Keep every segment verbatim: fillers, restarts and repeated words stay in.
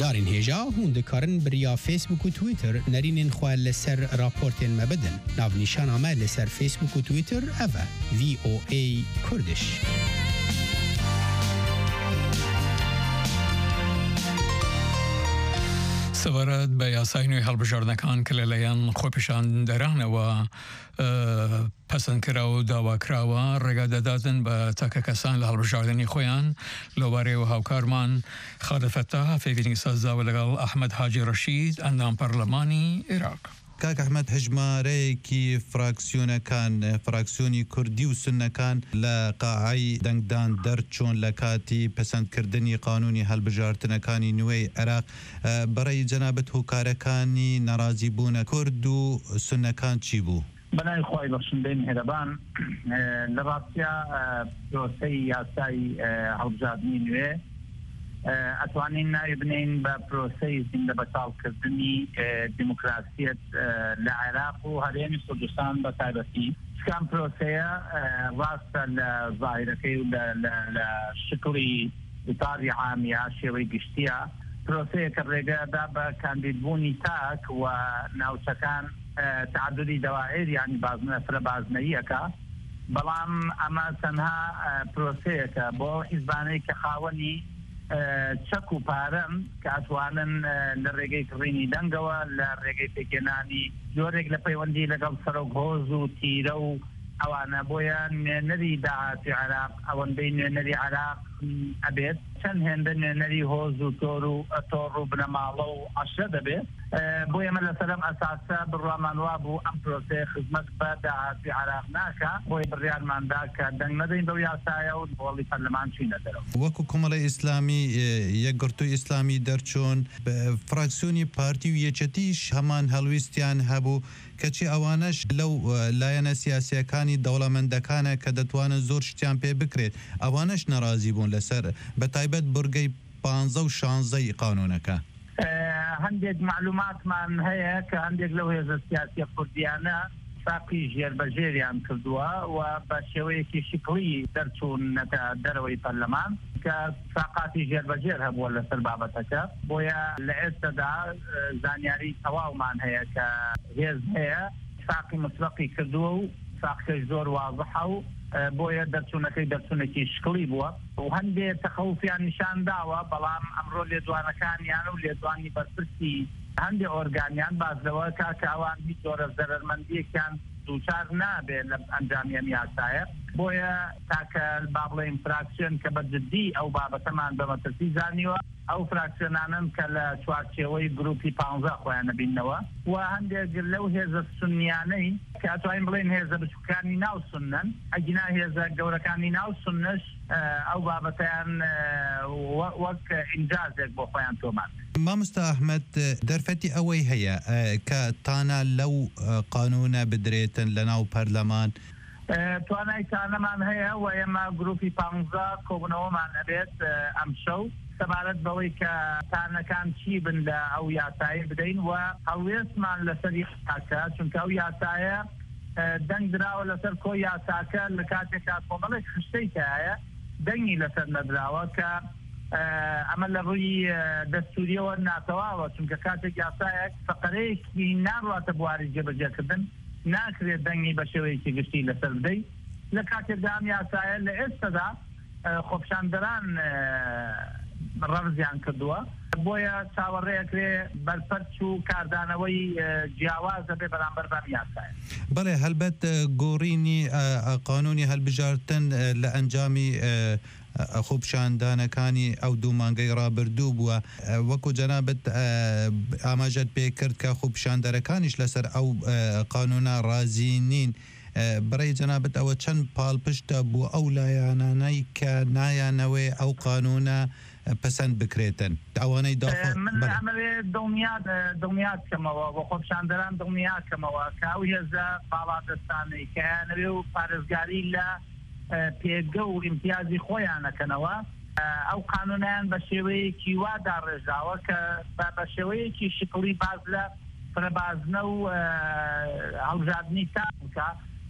هەوادارین هێژا هون دikarin biriya Facebook û Twitter nerînên xwe li ser raportên me bidin. Navnîşana me li ser Facebook û Twitter ev e V O A Kurdish. سەبارەت بە یاسای نوێی هەڵبژاردنەکان کە لەلایەن خۆپیشاندەرانەوە پەسەندکرا و داواکراوە ڕێگا دەداتن بە تاکە کەسان لە هەڵبژاردننی خۆیان لەوبارەیەوە هاوکارمان خالد فتاح فێڤینی سازاوە لەگەڵ ئەحمەد حاجی ڕەشید ئەندام پەرلەمانی عێراق. کاک ئەحمەد هەژمارەیەکی فراکسیۆنەکان فراکسیۆنی کوردی و سنەکان لە قاعەی دەنگدان دەرچۆن لە کاتی پەسەندکردنی قانونی هەڵبژاردنەکانی نوێی عێراق بەڕێی جەنابەت هۆکارەکانی ناڕازیبوونە کورد و سنەکان چی بوو؟ بەناوی خۆی بەخشندەی میهرەبان لە ڕاستیە پرۆسەی یاسای هەڵبژاردننی نوێ ئەتوانین ناوی بنین بە پرۆسەی زیندە بەتاڵکردنی دیموکراسیەت لە عێراق و هەرێمی کوردستان بە تایبەتی. شکام پرۆسەیە ڕاستە لە ظاهیرەکەی و لە شکڵی ئیتاری عامیە شێوەی گشتیە پرۆسەیە کە ڕێگەدا بە کاندیدبوونی تاک و ناوچەکان تعددی دەوائر یانی بازنەفرە بازنەییەکە، بەڵام ئەمە تەنها پرۆسەیەکە بۆ حیزبانەی کە خاوەنی چەک و پارەن کە ئەتوانن لە ڕێگەی کڕینی دەنگەوە لە ڕێگەی پێکێنانی جۆرێک لە پەیوەندی لەگەڵ سەرۆک هۆز و تیرە و ئەوانە بۆیان نوێنەری داهاتی عێراق ئەوەندەی نوێنەری عێراق ئەبێت چەند هێندە نوێنەری هۆز و تۆر و تۆڕ و بنەماڵە و عەشرە دەبێت. بۆ ئێمە لەسەرم ئەساسە بڕوامان وا بوو ئەم پرۆسەیە خزمەت بە داهاتی عێراق ناکە، بۆی بڕیارماندا کە دەنگ نەدەین بەو یاسایە و بۆڵی پەرلەمان چوینە دەرەوە. وەکو کۆمەڵی ئیسلامی یەکگرتووی ئیسلامی دەرچۆن فراکسیۆنی پارتی و یەکێتیش هەمان هەڵویستیان هەبوو کەچی ئەوانەش لەو لایەنە سیاسیەکانی دەوڵەمەندەکانە کە دەتوانن زۆر شتیان پێ بکرێت ئەوانەش نەڕازی بوون لەسەر بە تایبەت بورگەی پانزە و شانزەی قانونەکە. هەندێک معلوماتمان هەیە کە هەندێک لەو هێزە سیاسی کوردیانە ساقی ژێربەژێریان کردووە و بە شێوەیەکی شکڵی دەرچوون نەتە دەرەوەی پەرلەمان کە ساقاتی ژێربەژێر هەبووە لەسەر بابەتەکە. بۆیە لە ئێستادا زانیاری تەواومان هەیە کە هێز هەیە ساقی مسبەقی کردووە و ساقەکەی زۆر واضحە و بۆیە دەرچوونەکەی دەرچوونێکی شکڵی بووە و هەندێک تەخەوفیان نیشان داوە، بەڵام ئەمڕۆ لێدوانەکانیان و لێدوانی بەرپرسی هەندێک ئۆرگانیان بازەوە کاکە ئەوان هیچ جۆرە زەرمەندیەکیان دووچار نابێت لە ئەنجامی ئەم یاسایە. بۆیە تاکە با بڵێین فراکسیۆن کە بە جددی ئەو بابەتەمان بە مەترسی زانیوە ئەو فراکسیۆنانن کە لە چوارچێوەی گروپی پانزە خۆیان نەبینەوە و هەندێک لەو هێزە سونیانەی کە ئەتوانین بڵێن هێزە بچووکانی ناو سونەن ئەگینا هێزە گەورەکانی ناو سونەش ئەو بابەتیان وەک ئینجازێک بۆ خۆیان تۆمان. مامۆستا ئەحمەد دەرفەتی ئەوەی هەیە کە تانە لەو قانونە بدرێتن لە ناو پەرلەمان توانای تانەمان هەیە و ئێمە گروپی پانزە کۆبوونەوەمان ئەبێت ئەم شەو سەبارەت بەوەی کە تانەکان چی بن لە ئەو یاسایە بدەین و هەڵوێستمان لەسەری تاکە چونکە ئەو یاسایە دەنگ دراوە لەسەر کۆ یاساکە لە کاتێکا کۆمەڵێک خشتەی هەیە دەنگی لەسەر نەدراوە کە ئەمە لە ڕووی دەستوریەوە ناتەواوە چونکە کاتێک یاسایەک فەقەرەیەکی ناڕاتە بواری جێبەجێکردن ناکرێت دەنگی بە شێوەیەکی گشتی لەسەر بدەیت. لە کاتێکدا ئەم یاسایە لە ئێستادا خۆپیشاندەران ڕەمزیان کردووە، بۆیە چاوەڕێیەکرێ بەرپەرچ و کاردانەوەی جیاوازە بێ بەرامبەر بەم یاسایە. بەڵێ هەلبەت گۆڕینی قانونی هەڵبژاردن لە ئەنجامی خۆپیشاندانەکانی ئەو دوو مانگەی ڕابردوو بووە وەکو جەنابەت ئاماژەت پێ کرد کە خۆپیشاندەرەکانیش لەسەر ئەو قانونە ڕازی نین. بەڕێی جەنابەت ئەوە چەند پاڵپشتە بوو ئەو لایەنانەی کە نایانەوەی ئەو قانونە پەسەند بکرێتن ئەوانەی دڵنیات دڵنیات کەمەوە بۆ خۆپیشاندەران دڵنیات کەمەوە کە ئەو هێزە باڵادەستانەی کەیانەوێ و پارێزگاری لە پێگە و ئیمتیازی خۆیانەکەنەوە ئەو قانونیان بە شێوەیەکی وا داڕێژاوە کە بە شێوەیەکی شکڵی باز لە فرەبازنە و هەڵبژاردننی تا بکە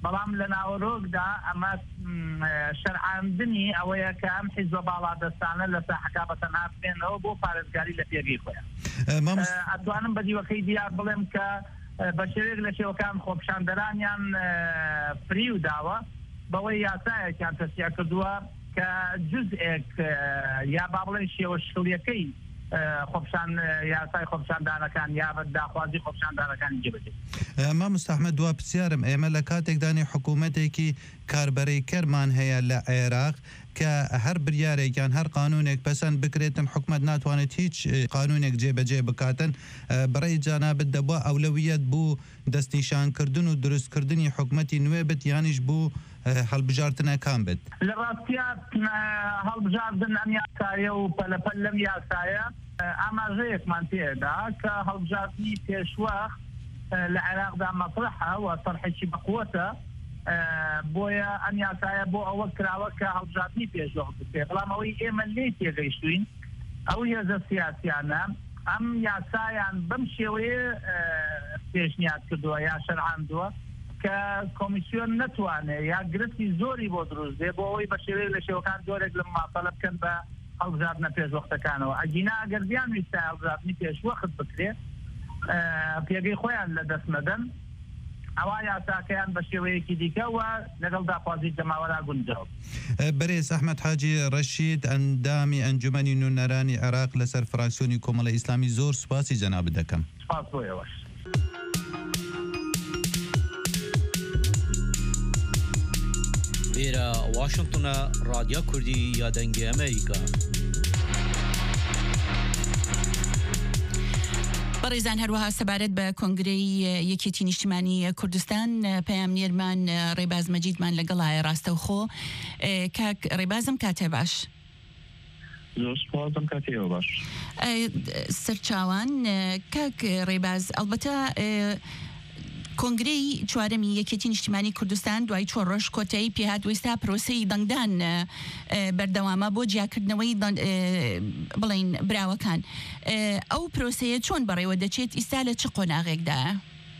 بەڵام لە ناوەڕۆکدا ئەمە شەرعاندنی ئەوەیە کە ئەم حیزبە باڵادەستانە لە ساحەکە بەتەنها بێنەوە بۆ پارێزگاری لە پێگەی خۆیان. ئەتوانم بە دیوەکەی دیار بڵێم کە بە شێوەیەک لە شێوەکان خۆپیشاندەرانیان فری و داوە بەوەی یاسایەکیان تەسیا کردووە کە جزئێک یا با بڵێن شێوە شکڵیەکەی خۆپشان یاسای خۆپشاندانەکان یا داخوازی خۆپشاندانەکانی جێبەجێ. مامۆستا ئەحمەد دوا پرسیارم ئێمە لە کاتێکدانی حکوومەتێکی کاربەرەی کەرمان هەیە لە عێراق کە هەر بریارێکیان هەر قانونێک پەسەند بکرێتم حکومەت ناتوانێت هیچ قانونێک جێبەجێ بکاتن بەڕێی جانابەت دەبووە ئەولەویەت بوو دەستنیشانکردن و دروستکردنی حکومەتی نوێ بێت یانیش بوو هەڵبژاردنەکان بێت. لە ڕاستیە هەڵبژاردن ئەم یاسایە و پەلەپەل لەم یاسایە ئاماژەیەکمان پێدا کە هەڵبژاردننی پێشوەخت لە عێراقدا مەطرحە و سەرحێکی بەقووەتە بۆیە ئەم یاسایە بۆ ئەوە کراوە کە هەڵبژاردننی پێشوەخت بکرێت. بەڵام ئەوەی ئێمە لێ تێگەیشتوین ئەو هێزە سیاسیانە ئەم یاسایان بەم شێوەیە پێشنیات کردووە یا شەرعاندووە کە کۆمیسیۆن نەتوانێت یا گرفتی زۆری بۆ دروست دێ بۆ ئەوەی بە شێوەیەک لە شێوەکان زۆرێک لە ماپەلە بکەن بە هەڵبژاردنە پێشوەختەکانەوە. ئەگینا ئەگەر بیان ویستە هەڵبژاردننی پێشوەخت بکرێت پێگەی خۆیان لە دەستمەدەن ئەوە یاساکەیان بە شێوەیەکی دیکە و لەگەڵ داخوازی جەماوەرا گونجاو. بەرێز ئەحمەد حاجی ڕەشید ئەندامی ئەنجومەنی نوێنەرانی عێراق لەسەر فراکسیۆنی کۆمەڵە ئیسلامی زۆر سوپاسی جەنابەت دەکەم. سپاس بۆ ئێوەش. لێرە واشنگتنە رادیۆ کوردی یادەنگی ئەمریکا. بەڕێزان هەروەها سەبارەت بە کۆنگرەی یەکێتی نیشتیمانی کوردستان پەیامنێرمان ڕێباز مەجیدمان لەگەڵایە ڕاستەوخۆ. کاک ڕێبازم کاتێ باش. زۆر سپاسم کاتێوە باش. سەرچاوان کاک ڕێباز ئەڵبەتە کۆنگرەی چوارەمی یەکێتی نیشتیمانی کوردستان دوای چۆن ڕۆژ کۆتایی پێهات وێستا پرۆسەی دەنگدان بەردەوامە بۆ جیاکردنەوەی بڵین براوەکان. ئەو پرۆسەیە چۆن بەڕێوە دەچێت ئیستا لە چ قۆناغێکدایە؟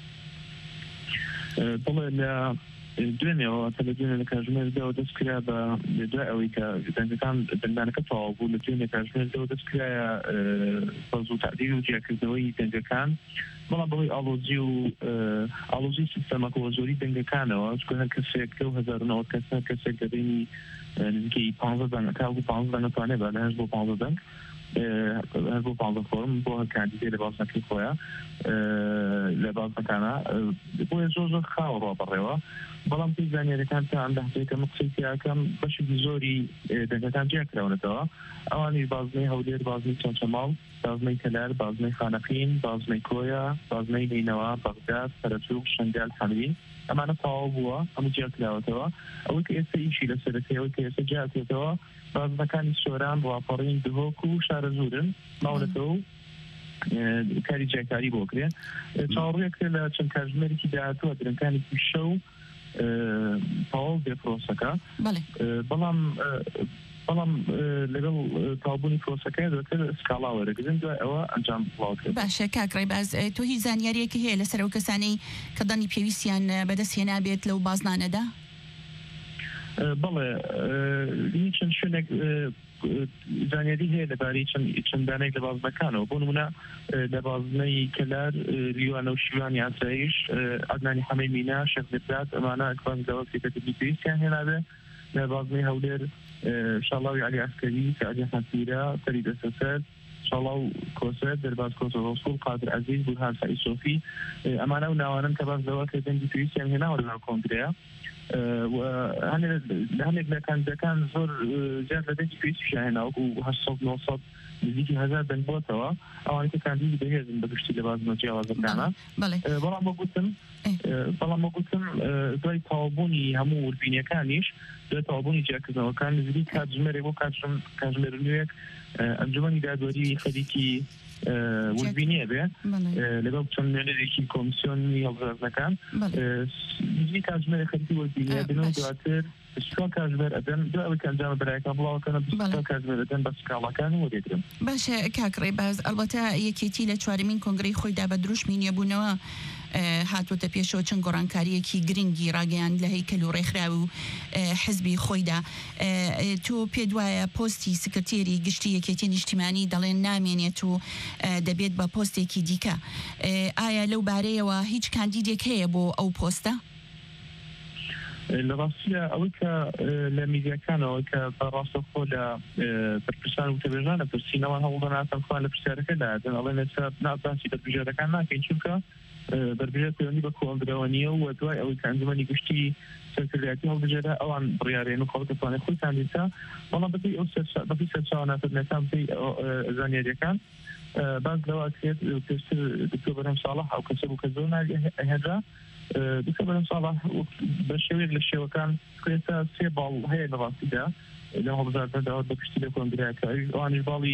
بڵێ لە دوێنێەوە تەلەڤیزیۆنە لە کاتژمێرەوە دەستکرا بە دوای ئەوەی کە دەنگەکان دەنگدانەکە تەواو بوو لە دوێنێ کاتژمێرەوە دەستکرایە فەرز و تعدیل و جیاکردنەوەی دەنگەکان بەڵام بەڵی ئاڵۆزی و ئاڵۆزی سیستەمەکە و زۆری دەنگەکانەوە چکە هەر کەسێک لەو هەزار و نەوەت کەسە کەسێک دەبینی نزیکەی پانزە دەنگ تا بوو پانزە دەنگەتوانێت بە لە هەشت بۆ پانزە دەنگ هەر بۆ پانزە فۆرم بۆ هەر کاندیدێ لە بازنەکەی خۆیان لە بازنەکانە بۆیە زۆر زۆر خاوە ڕابڕێەوە. بەڵام پێی زانیاریەکان تا ئەم دەهەیەکە قسەیکەم بەشێکی زۆری دەنگەکان جیاکراونەتەوە. ئەوانی بازنەی هەولێر، بازنەی چەمچەماڵ، بازنەی کەلار، بازنەی خانەقین، بازنەی کۆیا، بازنەی نینەوە، بەغداد، سەرەچووک، شەنگال، حەمرین ئەمانە تەواو بووە هەموو جیاکراوەتەوە. ئەوەی کە ئێستا ئیشی لەسەرەکەیەوەی کە ئێستا جیاکرێتەوە بازنەکانی سۆران، ڕاپەڕین، دهۆک و شارە زورن ماونەتەوە کاری جیاکاری بۆ کرێ. چاوەڕێک لە چەند کاتژمێرێکی داهاتووە درنگەکانێکی شەو تەواو بێ پرۆسەکە. بەڵام بەڵام لەگەڵ تاوبوونی پرۆسەکە دەکرد سکاڵا وەرەگرن دوای ئەوە ئەنجام بڵاوکرد. باشە کاک ڕێباز تۆ هیچ زانیاریەکی هەیە لەسەر ئەو کەسانەی کە دەنگی پێویستیان بەدەستهێنا بێت لەو بازنانەدا؟ بەڵێ چەند شوێنێک زانیاری هەیە لەبارەی چەندانێک لە بازنەکانەوە بۆ نمونە لە بازنەی کەلار ریوانە و شیوانی ئاسایش عەدنانی حەمەی مینا شەخ لەبرات ئەمانە ئەکبانگەوە کێتەکەی پێویستیان هێنابێ. لە بازنەی هەولێر شاڵاوی عەلی عەسکەری کە عەلی حەسیرە فەرید ئەسەسەد شاڵاو کۆسەر دەرباز کۆسە ڕۆسوول قادر عەزیز بورهان سەعید سۆفی ئەمانە و ناوانن کە بازەوە کە دەنگی پێویستیان هێناوە لەناو کۆنگرەیە. هەندێک لە کاندیدەکان زۆر زیاد لە دەنگی پێویستیان هێناوە و هەشت سەد نۆ سەد نزیکی هەزار دەنگ بۆتەوە ئەوانە کە کاندیدی بەهێزن بەگشتی لە بازنە جیاوازەکانە. بەڵام وە گوتم بەڵام وە گوتم دوای تەواوبوونی هەموو وربینیەکانیش دوای تەواوبوونی جیاکردنەوەکان نزیک کاتژمێرێک بۆ کاتژمێر نوێک ئەنجومەنی دادوەری خەریکی وربینیە بێ لەگەڵ چەند نوێنەرێکی کۆمیسیۆنی هەڵبژاردنەکان نزیک کاتژمێری خەریکی وربینیە بنەوە دواتر سکال کاتژمێر ئەدەن دوای ئەوەی کە ئەنجامە بەرایەکان بڵاوەکەنە سکال کاتژمێر ئەدەن بە سکاڵەکان وەرێگرن. باشە کاک ڕێباز ئەڵبەتە یەکێتی لە چوارەمین کۆنگرەی خۆیدا بە دروشمی نێبوونەوە هاتوتە پێشەوە چەند گۆڕانکاریەکی گرنگی ڕاگەیان لە هەیکەل و ڕێکخرا و حزبی خۆیدا. تۆ پێ دوایە پۆستی سکرتێری گشتی یەکێتی نیشتیمانی دەڵێن نامێنێت و دەبێت بە پۆستێکی دیکە. ئایا لەو بارەیەوە هیچ کاندیدێک هەیە بۆ ئەو پۆستە؟ لە ڕاستیە ئەوەی کە لە میدیاکانەوە کە بەڕاستەخۆ لە بەرپرسان و تەلەڤیزیۆنە پرسینەوە هەوڵدەناتەن خوان لە پرسیارەکەدا دەن ئەڵێن ئێستا ناباسی بەربژێرەکان ناکەین چونکە بەربژێر پەیوەندی بە کۆڵدراوە نییە و دوای ئەوەی کە ئەنجومەنی گشتی سەرکردایەتی هەڵبژێرە ئەوان بڕیارێن و خەڵک دەتوانێت خۆیتان دیسا بەڵام بەپێی ئەو بەپی سەرچاواناتنەکان پێی زانیاریەکان باز لەواتێت پێشتر دکتۆر بەرهەم ساڵح ئەو کەسە بوو کە زۆر ناهێنرا دکتۆر بەرهەم ساڵح بە شێوەیەک لە شێوەکان ئێستا سێ باڵ هەیە لە ڕاستیدا لە هەڵبژاردنەداوە بە پشتی لە کۆنگرەکە ئەوانیش باڵی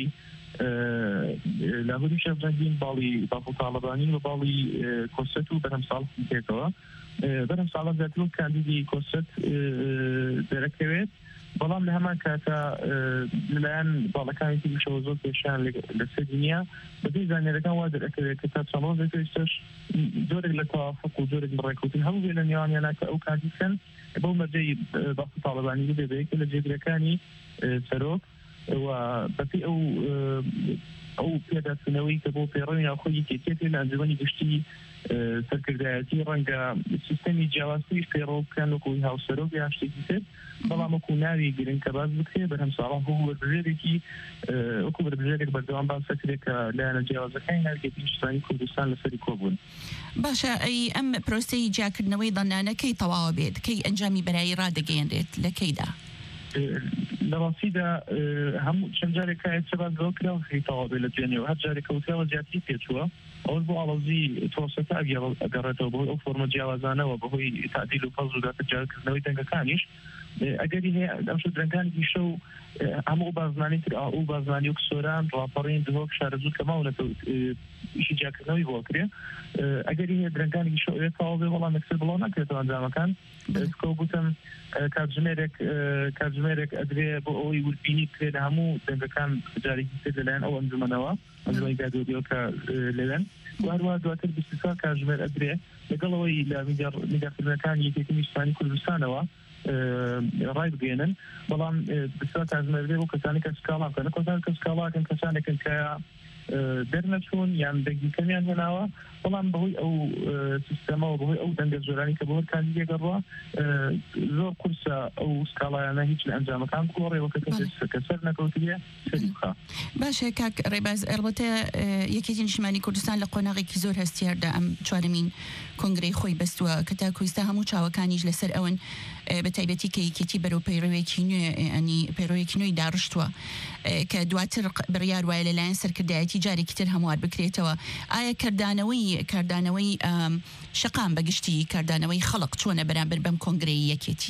لاهوری شەفجەنگین باڵی باڵ تاڵەبانی و باڵی کۆسەت و بەرهەم ساڵح پێکەوە بەرهەم ساڵح زیاتر کاندیدی کۆسەت دەرەکەوێت بەڵام لە هەمان کاتە لەلایەن باڵەکانی تریشەوە زۆر پێشیان لەسەر دنیا بەدەی زانیاریەکان وا دەرەکەوێت کە تا چەڵۆزێک ئێستاش زۆرێک لە تەوافق و زۆرێک ڕێکوتن هەموو بێ لە نێوانیانە کە ئەو کاندیدکەن بەو مەرجەی باڵ تاڵەبانی بێبەیەکە لە جێگرەکانی سەرۆک و بەپێی ئەو ئەو پێداچوونەوەی کە بۆ پێڕۆی ناوخۆی یەکێتی لە ئەنجومەنی گشتی سەرکردایەتی ڕەنگە سیستەمی جیاوازیش پێڕۆ بکەن وەکوی هاوسەرۆک یان شتێکی تر بەڵام وەکو ناوی گرنگ کە باز بکرێت بەرهەم ساڵح بۆ وەربژێرێکی وەکو وەربژێرێک بەردەوام باز سەکرێت کە لایەنە جیاوازەکانی هەرکێتی نیشتیمانی کوردستان لەسەری کۆبوون. باشە ئەی ئەم پرۆسەی جیاکردنەوەی دڵنیانەکەی تەواو بێت کەی ئەنجامی بەرایی ڕادەگەیەنرێت لەکەیدا؟ لە ڕاستیدا هەموو چەند جارێکە سەبات بەوە کراوە خەیتەوە بێ لە دوێنێەوە هەر جارێکە وتراوە زیاتری پێچووە ئەوە بۆ ئاڵەزی تۆسەکە ئەگەڕێتەوە بۆی ئەو فۆرمە جیاوازانەوە بەهۆی تعدیل و فەزل و داخجارکردنەوەی دەنگەکانیش ئەگەری هەیە ئەم شت درەنگانی شەو هەموو بازنانی تر ئەو بازنانی و کسۆران ڕاپەڕین دهۆک شارەزوو کە ماونەتەوە ئیشی جیاکردنەوەی بۆ کرێ ئەگەری هەیە درەنگانی شەو ئێتەوە بێ وەڵام ئەکسەر بڵاو ناکرێتەوە ئەنجامەکان کە گوتم کاتژمێرێک کاتژمێرێک ئەدرێ بۆ ئەوەی وربینی کرێ لە هەموو دەنگەکان جارێکی تر لەلایەن ئەو ئەنجومەنەوە ئەنجومەنی دادوەریەوە لەوێن وهروە دواتر بیست و چوار کاتژمێر ئەدرێ لەگەڵەوەی لە میدیاکردنەکانی یەکێتی نیشتیمانی کوردستانەوە ڕای بگەێنن بەڵام بسا کاتژمێر بۆ کەسانی کە سکاڵا بکەن کۆتان کە سکاڵاکەن کەسانێکن کە دەرنەچوون یان دەنگیکەمیان هێناوە بەڵام بەهۆی ئەو سیستەمەوە بەهۆی ئەو دەنگە زۆرانی کە بۆ هەر کاندیدێگەڕوە زۆر قورسە ئەو سکاڵایانە هیچ لە ئەنجامەکان گۆڕێەوە کە سەر نەکەوتیە سەری بخا. باشە کاک ڕێباز ئەلبەتە یەکێتی نیشتیمانی کوردستان لە قۆناغێکی زۆر هەستیاردا ئەم چوارمین کۆنگرەی خۆی بەستووە کە تاکوئیستا هەموو چاوەکانیش لەسەر ئەوەن بە تایبەتی کە یەکێتی بەرەو پەیڕەوێکی نوێ ئەنی پەیڕەوێکی نوێی داڕشتووە کە دواتر بڕیار وایە لەلایەن سەرکردایەتی جارێکی تر هەموار بکرێتەوە. ئایا کاردانەوەی کاردانەوەی شەقام بەگشتی کاردانەوەی خەڵق چۆنە بەرامبەر بەم کۆنگرەی یەکێتی؟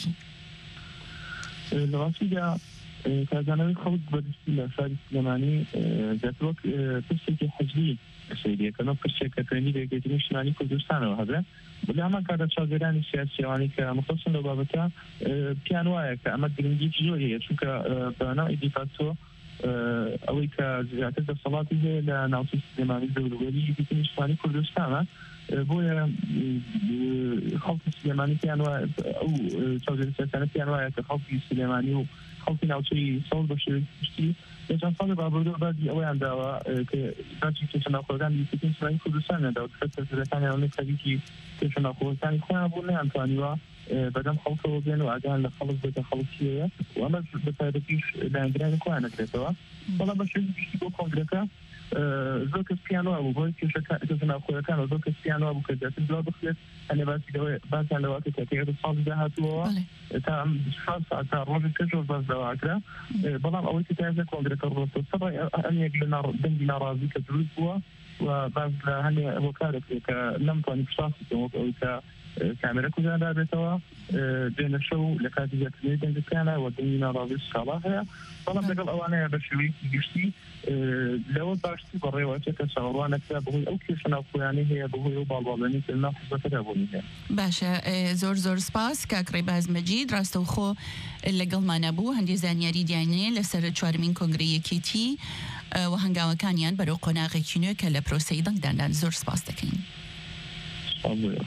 لە ڕاستیدا کاردانەوەی خەڵک بەگشتی لە شاری سلێمانی دەتوەک پرسێکی حەجمی سەیریەکەنەوە پرسێکە پەیوەندی بە یەکێتی نیشتیمانی کوردستانەوە هەبێ بەڵێ هەمان کاتە چاودێرانی سیاسیەوانی کە مختصن لەو بابەتە پیان وایە کە ئەمە گرنگیی زۆر هەیە چونکە بەناو ئیدیفاکتۆ ئەوەی کە زیاتر دەسەڵاتی هەیە لە ناوچەی سلێمانی دەوروبەری یەکێتی نیشتیمانی کوردستانە بۆیە خەڵکی سلێمانی پیان وایە ئەو چاودێری سیاسیانە پیان وایە کە خەڵکی سلێمانی و خەڵکی ناوچەی سەوڵ بە شێوەیەکی چەند ساڵی بابردوو بازی ئەویان داوە کە باجی کێشە ناوخۆەکان یەکێتی نیشتیمانی کوردستانە داوە کە سەرکردەکانی ئەوەی خەریکی کێشە ناوخۆەکانی خۆیان بوون نەیان توانیوە بەدەم خەڵکەوە بێن و ئاگان لە خەڵک بێتە خەڵکیەیە و ئەمە بە تایبەتیش لایەنگرانی خۆیان نەکرێتەوە بەڵام بە شێوەیەکی گشتی بۆ کۆنگرەکە زۆر کەس پیانەوە بوو بۆی کێشە ناوخۆیەکان و زۆر کەس پیانەوە بوو کە زیاتر بڵاو بخرێت هەنێ باسیان لەواتە کە تێگە ساڵی داهاتووەوە تا ئەم تا ڕۆژی پێش ڕۆژ باس داواکرا بەڵام ئەوەی کە تایزە کۆنگرەکە ڕۆستە سەڕای ئەمیەک لە دەنگی ناڕازی کە دروست بووە و باز لە هەنێ بۆ کارێک کە نەمتوانی پشاسی کەم ئەوەی کە کامێرە کوژاندا بێتەوە دوێنە شەو لە کاتی زیاترینەی دەنگەکانە و دەنگی ناڕازی سکاڵا هەیە بەڵام لەگەڵ ئەوانەیە بە شێوەیەکی گشتی لەوە باشتی بەڕێوەچە کە چاوەڕوانەکرا بەهۆی ئەو کێشە ناوخۆیانەی هەیە بەهۆی ئەو باڵباڵێنی کە ناو حزبەکەدا بوونی هەیە. باشە زۆر زۆر سپاس کاک ڕێباز مەجید ڕاستەوخۆ لەگەڵمانە بوو هەندێک زانیاری دیانێ لەسەر چوارمین کۆنگرەی یەکێتی و هەنگاوەکانیان بەرەو قۆناغێکی نوێ کە لە پرۆسەی دەنگدانان زۆر سپاس دەکەین. صابويا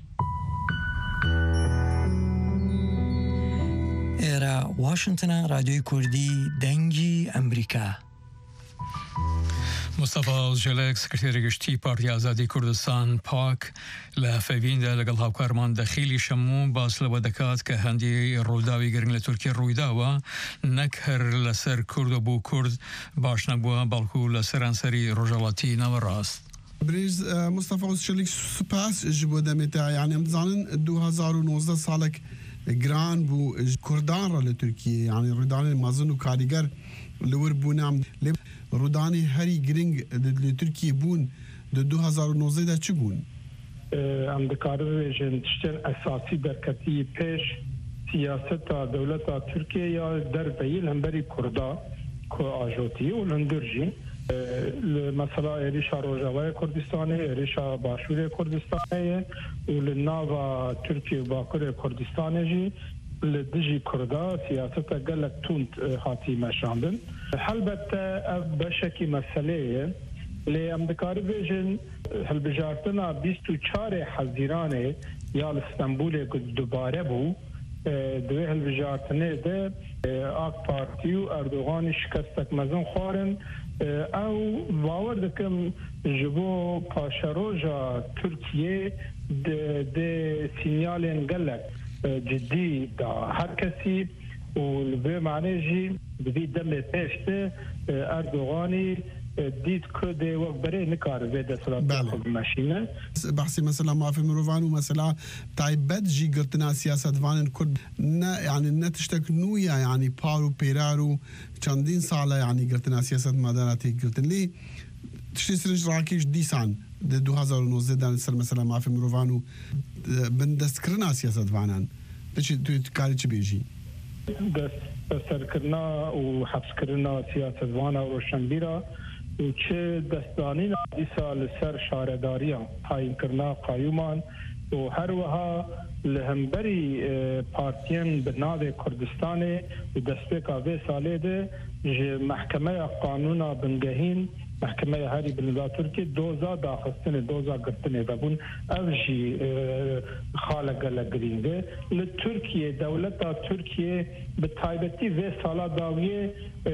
إيرا واشنطن راديو كردي دنجي أمريكا. مصطفى جلک سکرتیر گشتی پارتی آزادی کردستان پاک لفوین ده لگل هاوکارمان داخلی شمو باس لودکات که هندی روداوی گرنگ لترکیه رویداوا نکهر لسر کرد و بو کرد باش نبوا بالکو لسر انسری رجالاتی نو راست. بريز مصطفى شليك سباس جبو دمتا يعني مزانن دو هزار و نوزده سالك جران بو كردان را لتركيا يعني روداني مازن و كاريگر لور بونام روداني هري جرينج لتركيا بون دو هزار و نوزده ده چه بون؟ ام دكارو جن تشتن اساسي دركتي پیش سياست دولت تركيا يا در بيل هم بري كردا كو اجوتي و لندرجي مثلا ريشا روجاوي كردستان ريشا باشور كردستان ولناوا تركيا باكر كردستان جي لدجي كردا سياسة قالك تونت هاتي مشاندن حلبة بشكي مسألة لأمدكار بيجن هالبجارتنا بيستو چار حزيرانه يا الاسطنبول قد دوباره بو دوی هالبجارتنه ده آق پارتیو اردوغان شکستک مزن خوارن او باور دکم جبو پاشروجا ترکیه ده سینیالین گلک جدی دا هر کسی و به معنی جی بدی دم پیشته اردوغانی دید که ده وقت برای نکار ویده سلطه خود ماشینه بحثی مثلا ما في مروفان و مثلا تایبت جی گرتنا سیاست وانن کرد نه يعني نتشتك نويا يعني بارو بيرارو چندین ساله يعني گرتنا سیاست مداراتي گرتن لي تشتي سرج راكيش ديسان ده دو هزار و نوزده دان سر مثلا ما في مروفانو بندست کرنا سیاست وانن تشي کاری چه بیجی دست کرنا و حبس کرنا سیاست وانا و روشنبیرا و چه دستانی دیسا لسر شارداریان تعیین کرنا قایومان و هر وها لهمبری پارتیان بناو کردستان و دستپیکا وی ساله ده محکمه قانونا بنگهین محکمه هری بلندا ترکی دوزا داخستن دوزا گرتنه ببون او جی خالق لگرینده لترکیه دولتا ترکیه به تایبتی وی سالا داویه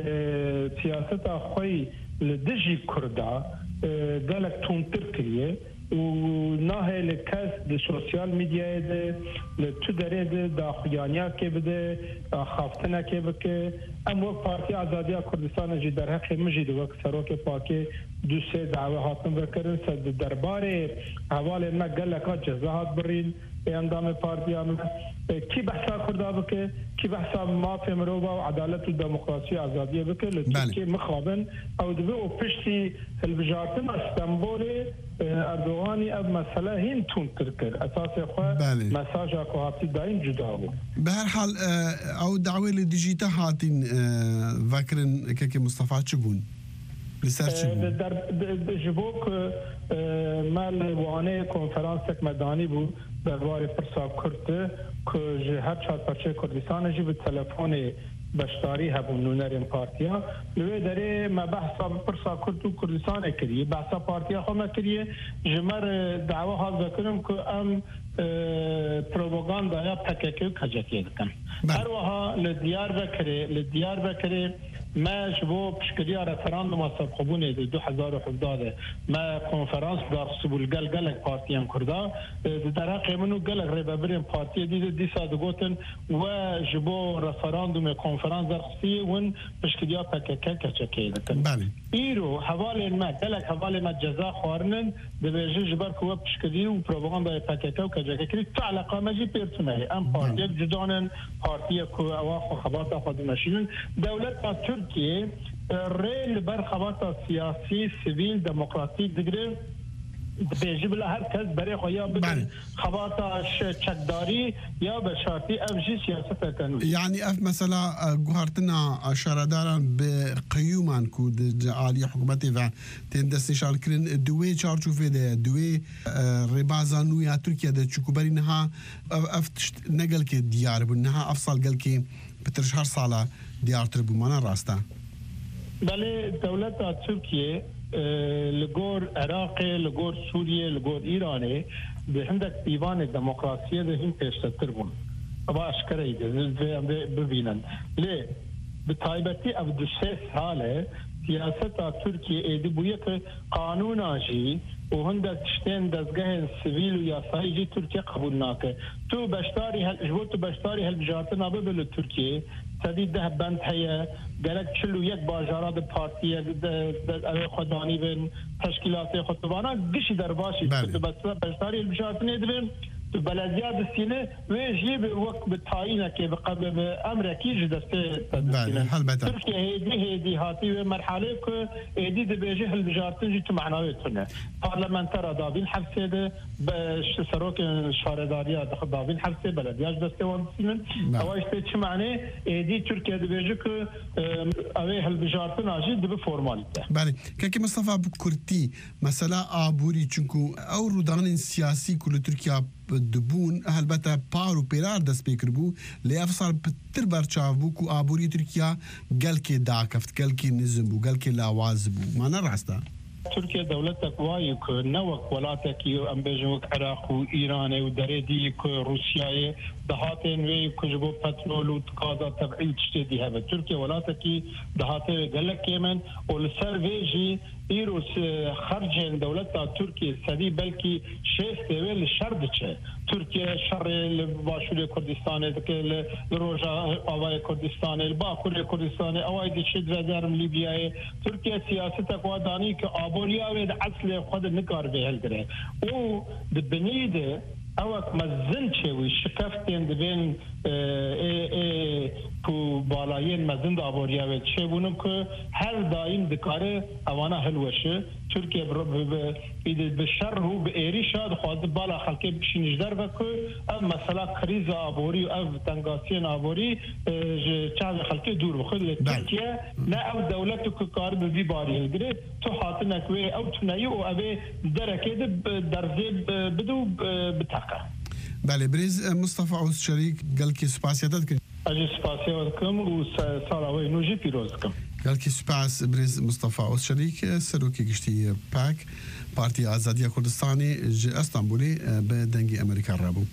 سیاست خوی لدجی کردا گلک تونتر کریه و نهی لکس د سوشیال میدیا ده لتو داره ده داخلیانیا که بده خافتنه که بکه ام وقت پارتی آزادی کردستان جی در حق مجید وقت سروک پاکی دو سه دعوه هاتن بکرن سد درباره حواله ما گلکا جزاهات برین اندام پارتی آمد کی بحثا کرده بکه کی بحثا مافی مروبا و عدالت و دموکراسی آزادی بکه لترکیه مخابن او دوی او پشتی البجارتن استنبول اردوغانی اب مسئله هین تون ترکر اساس خواه مساج اکو هاتی داین جدا بو به هر حال او دعوه لدیجیتا هاتین وکرن که مصطفى چه بون؟ لسر چه بون؟ در جبوک مال وانه کنفرانسک مدانی بود درباره پرسا کرده که هر چهار پرچه کردستان جی به تلفن بشتاری هبون نونرین پارتیا لوی داره ما بحثا پرسا کرد و کردستان کریه بحثا پارتیا خو ما کریه جمر دعوه ها ذکرم که ام پروپاگاندا یا پککیو کجاتی دکن هر وها لدیار بکره لدیار بکره ما جبو بشكلية رفراندوم سرقبوني دو هزار و هفده ما کنفرانس دار سبول گل گلک پارتیان کرده در حق منو گلک ریبابرین پارتی دیده دیسا دگوتن و جبو رفراندوم کنفرانس در خصی ون بشكلية پککه کچکه دکن ایرو حوالی ما گلک حوالی ما جزا خوارنن دبیجه جبر که بشكلية و پروپاگاندا پککه و کجکه کری تعلقه مجی پیرتونه ام پارتی جدانن پارتی که اواخو خباتا خود مشینن دولت تا ترکیه ریل بر خباتا سیاسی سیویل دموکراتیک دگره بیجب له هر کس برای خویا بدن خباتا چکداری یا به شرطی افجی سیاست کنوی يعني اف مثلا گوهرتنا شارداران بقيومان كود عالي حكومتي و تندس نشان كرين دوي چارچوفه ده دوي ربازانو يا تركيا ده چوكبري نها اف نقل كي ديار بنها افصل قال كي بترش هر صاله ديار تربو مانا راستا بله دولت ترکیه لگور عراق لگور سوریه لگور ایرانه ده عندك إيوان الديمقراطية ده هم بيشتتر بون أبا أشكره ده ببينن ليه بطايبتي أبدو سيس حالة سياسة تركيا إيدي بويك قانون آجي وهندك تشتين دزگاه سیویل و یاسایی جی ترکیه قبول ناکه تو بشتاری هل اجبور تو بشتاری هل بجارت نابه بلو ترکیه تدی ده بند هیا گلک چلو یک باجارات پارتیه اوه خودانی بین تشکیلات خودوانا گشی در باشی تو بشتاری هل بجارت نیدبین تو بلدیات السنة ويجي بوقت بالتعيينة كي بقبل بأمريكي جدسته تركيا هيدي هيدي هاتي مرحلة ك هيدي دبيجي هالبجارتين جيتو معنويتنا برلمانترا دابين حبسة ده بسروك الشاردارية دخل دابين حبسة بلديات جدسته وانسين أواش تيجي معناه هيدي تركيا دبيجي ك أوه هالبجارتين عجيب دب فورماليته. بله كي مصطفى بكرتي مثلا أبوري چونكو أو رودان سياسي كل تركيا دبون هلبته پار و پیرار دست پیکر بو لی افسار پتر برچاو بو کو آبوری ترکیا گل که داکفت گل که نظم بو گل که لاواز بو ما نراسته تركيا دولتك وايك نوك ولاتك ام بيجوك عراق وايران ودريدي روسيا دهاتين وي كجبو بترول وتقاضى تبعيد تشتدي هذا تركيا ولاتك دهاتين قال لك يمن والسيرفيجي ايروس خرج دولتها تركيا سدي بلكي شيف تيل شردچه تركيا شر باشور كردستان الروجا اوای كردستان الباكور كردستان اوای دشد وزارم ليبيا تركيا سياستك وداني ك ابوريا ود اصل خود نكار به هلدره او ببنيده اوك مزنچه وي شكفتين بين اي اي کو بالاین مزند آبوریا و چه بونم که هر دایم دکاره اوانا هلوشه ترکیه به شر رو به ایری شاد خواهد بالا خلقه بشینش در وکه او مثلا کریز آبوری و او تنگاسین آبوری چه خلقه دور بخود ترکیه نه او دولت که کار بزی باری هلگره تو حاطن اکوه او تنایی و او درکه درزه بدو بتاقه. بله بریز مصطفى عوض شریک گل که سپاسیتت کرد اجي سپاسیات کم و سالاوی نوجی پیروز کم گل که سپاس بریز مصطفى عوض شریک سروکی گشتی پاک پارتی آزادی کردستانی ج استانبولی به دنگی امریکا رابو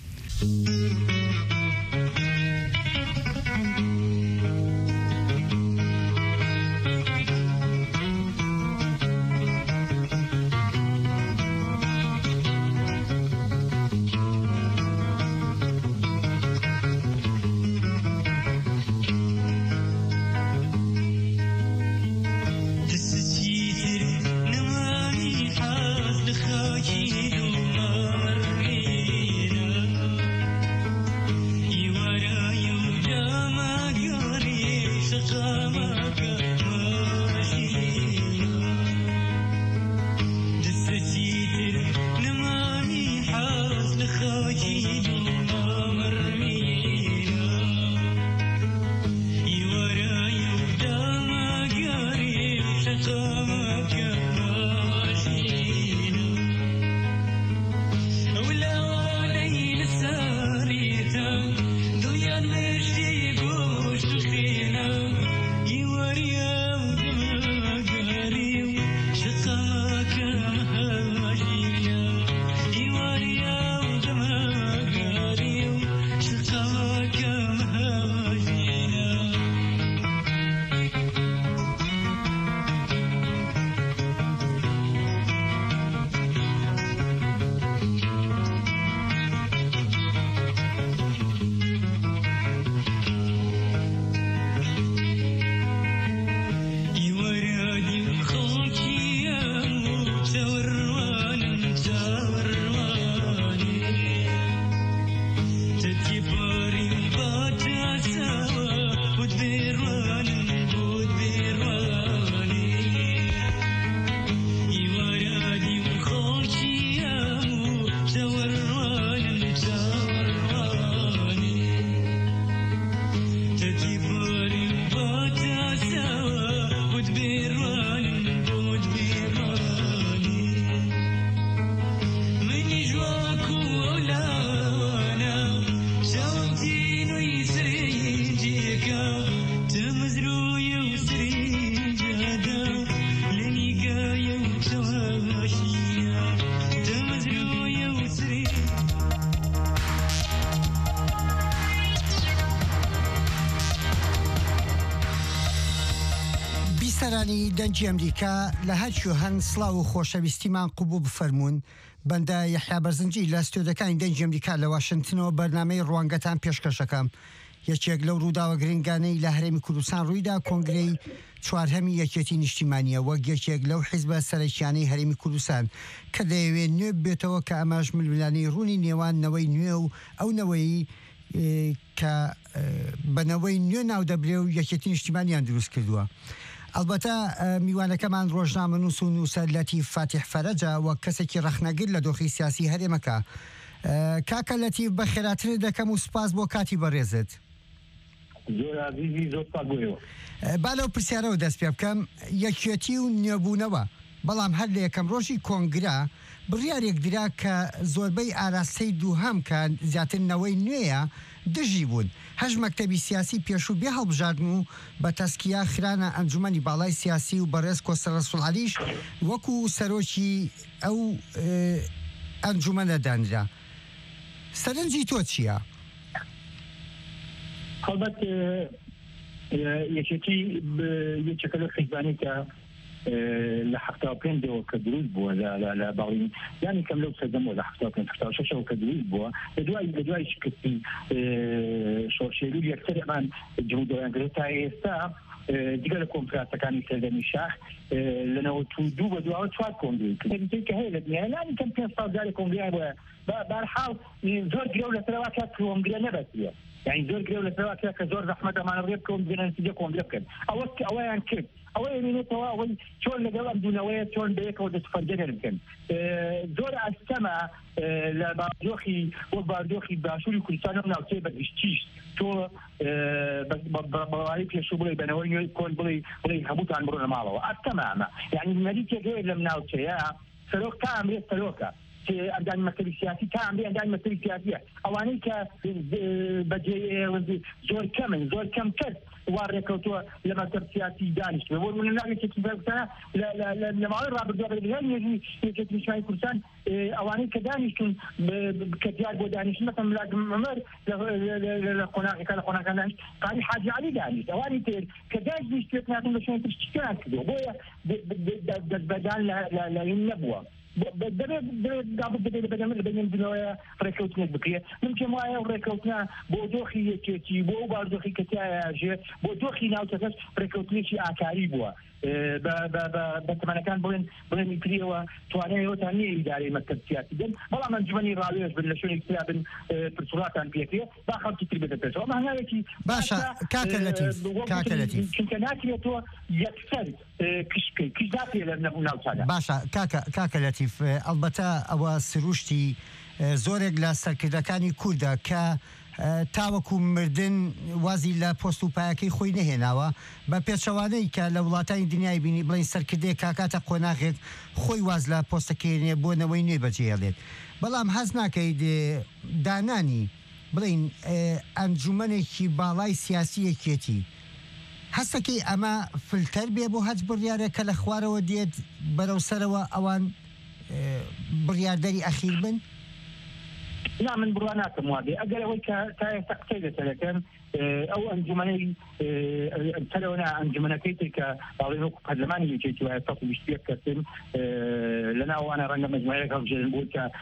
بەستەرانی دەنجی ئەمریکا لە هەرچوو هەن سڵاو و خۆشەویستیمان قبوو بفەرمونون بەندە یەحیا بەرزنجی لە ستۆدەکانی دەنجی ئەمریکا لە واشنگتنەوە بەرنامەی ڕوانگەتان پێشکەشەکەم. یەکێک لەو ڕووداوە گرنگانەی لە هەرێمی کوردستان ڕوویدا کۆنگرەی چوارهەمی یەکێتی نیشتیمانیە وەک یەکێک لەو حیزبە سەرەکیانەی هەرێمی کوردستان کە دەیەوێت نوێ بێتەوە کە ئەماش ململانەی ڕوونی نێوان نەوەی نوێ و ئەو نەوەی کە بەنەوەی نوێ ناودەبرێ و یەکێتی نیشتیمانیان دروست کردووە. ئەلبەتە میوانەکەمان ڕۆژنامە نووس و نووسەر لەتیف فاتح فەرەجە وەک کەسێکی ڕەخنەگر لە دۆخی سیاسی هەرێمەکە. کاکە لەتیف بە خێراتر دەکەم و سپاس بۆ کاتی بەڕێزت. با لەو پرسیارەوە دەست پێ بکەم یەکێتی و نوێبوونەوە بەڵام هەر لە یەکەم ڕۆژی کۆنگرا بڕیارێک درا کە زۆربەی ئاراستەی دووهەم کە زیاترنەوەی نوێیە دژی بوون. هەژ مەکتەبی سیاسی پێشوو بێ هەڵبژاردن و بە تەسکیە خرانە ئەنجومەنی باڵای سیاسی و بەڕێز کۆستە ڕەسوڵعەلیش وەکو سەرۆکی ئەو ئەنجومەنە دانرا. سەرنجی تۆ چییە؟ هەڵبەت یەکێتی یەکێکە لە خیزبانی کە لە حەفتا و پێنجەوە کە دروست بووە لە باڵین یانی کەم لەو سەردەمەوە لە حەفتا و پێنج هەفتا و شەشەوە کە دروست بووە لە دوای لە دوای شکستی شۆڕشێری یەکسەرمان جمهوریەتەکان تا ئێستا دیگە لە کۆنفرانسەکانی سەردەمی شاخ لەنەوە تو دوو بە دواوە چوار کۆنگرێ کە هەیە لە دنیا لانی کەم پێنج ساڵ جارێ کۆنگرێ بووە بەرحاڵ زۆر گرێ لەسەرەوە کە کۆنگرێ نەبەستیە يعني زۆر گرێ لەسەرەوە کە زۆر زەحمەتەمانە ڕێ بکەون بێنە نتیجە کۆنگرێ بکەن ئەوە ئەوەیان کرد ئەوە ێنێتەوە ئەوەی چۆن لەگەڵ ئەم دوونەوەیە چۆن بەیەکەوە دەستفەرجەنەر بکەن. زۆر ئاستەمە لە باردۆخی وەک باردۆخی باشووری کوردستان ئەم ناوچەی بەگشتیش تۆ بەڵایی پێشوو بڵێ بەنەوەی نوێی کۆن بڵێ بڵێ هەمووتان بڕۆنە ماڵەوە ئەستەمە ئەمە یعنی نەریتێک هەیە لەم ناوچەیە سەرۆک تا ئەمرێت سەرۆکە ئەندانی مەکتەبی سیاسی تا ئەمرێ ئەندانی مەکتەبی سیاسیە ئەوانەی کە بەجێ زۆر کەمن زۆر کەم کەس وا ڕێکەوتووە لە مەکتەب سیاسی دانیشتووە بۆ نمونەیەکی بەرزانە لە ماوەی ڕابردووە بەلای نوێژی یەکێتی نیشتیمانی کوردستان ئەوانەی کە دانیشتون کە دیار بۆ دانیشتن مەسەڵەن ملات عومەر لە قۆناغەکە لە قۆناغەکان دانیشت قاضی حاجی عەلی دانیشت ئەوانی تر کە دانیشت ناتون بە شوێنی تر شتیان کردووە بۆیە دەستبەردان لە این نەبووە. دەبێت دەبێت بەدەم بنەوەیە ڕێکەوتنێک بکرێت من پێم وایە ڕێکەوتنە بۆ دۆخی یەکێتی بۆ باردۆخی کەتیاژێت بۆ دۆخی ناوچەکەش ڕێکەوتنێکی ئاکاری بووە بە تەمەنەکان بڵێن بڵێن ئیتریەوە توانایەوەتان نییە ئیدارەی مەکتەب سیاسی بن بەڵام ئەنجومەنی ڕاوێژ بن لە شوێنێک ترا بن پرسوڵاتان پێکرێت با خەڵکی تر بێتە پێشەوە مەهناوێکی باشە کاکە لەتیف کاکە لەتیف چونکە ناکرێتەوە یەکسەر کشکەی کش ناکرێت لە ناوچەدا. باشە کاکە لەتیف ئەلبەتە ئەوە سروشتی زۆرێک لە سەرکردەکانی کووردە کە تاوەکو مردن وازی لە پۆست و پایەکەی خۆی نەهێناوە بە پێچەوانەی کە لە وڵاتانی دنیای بینی بڵین سەرکردەیە کاکاتە قۆناغێک خۆی واز لە پۆستەکەێنێ بۆ نەوەی نوێ بەجێهێڵێت بەڵام هەز ناکەیت دانانی بڵین ئەنجومەنێکی باڵای سیاسی یەکێتی هەستەکەی ئەمە فلتەر بێ بۆ هەچ بڕیارێک کە لە خوارەوە دێت بەرەو سەرەوە ئەوان بڕیاردەری ئەخیر بن؟ لا من بڕوا ناکەم وادێ ئەگەر ئەوەی کە تا ئێستا قسەی لەسەرەکەن ئەو ئەنجومەنەی سەرەوەنا ئەنجومەنەکەی تر کە باڵێن وەکو پەرلەمانی یەکێتی وایە سەد و بیست و یەک کەسن لەناوانە ڕەنگە مەجموعەیەک هەڵبژێرن بۆ کە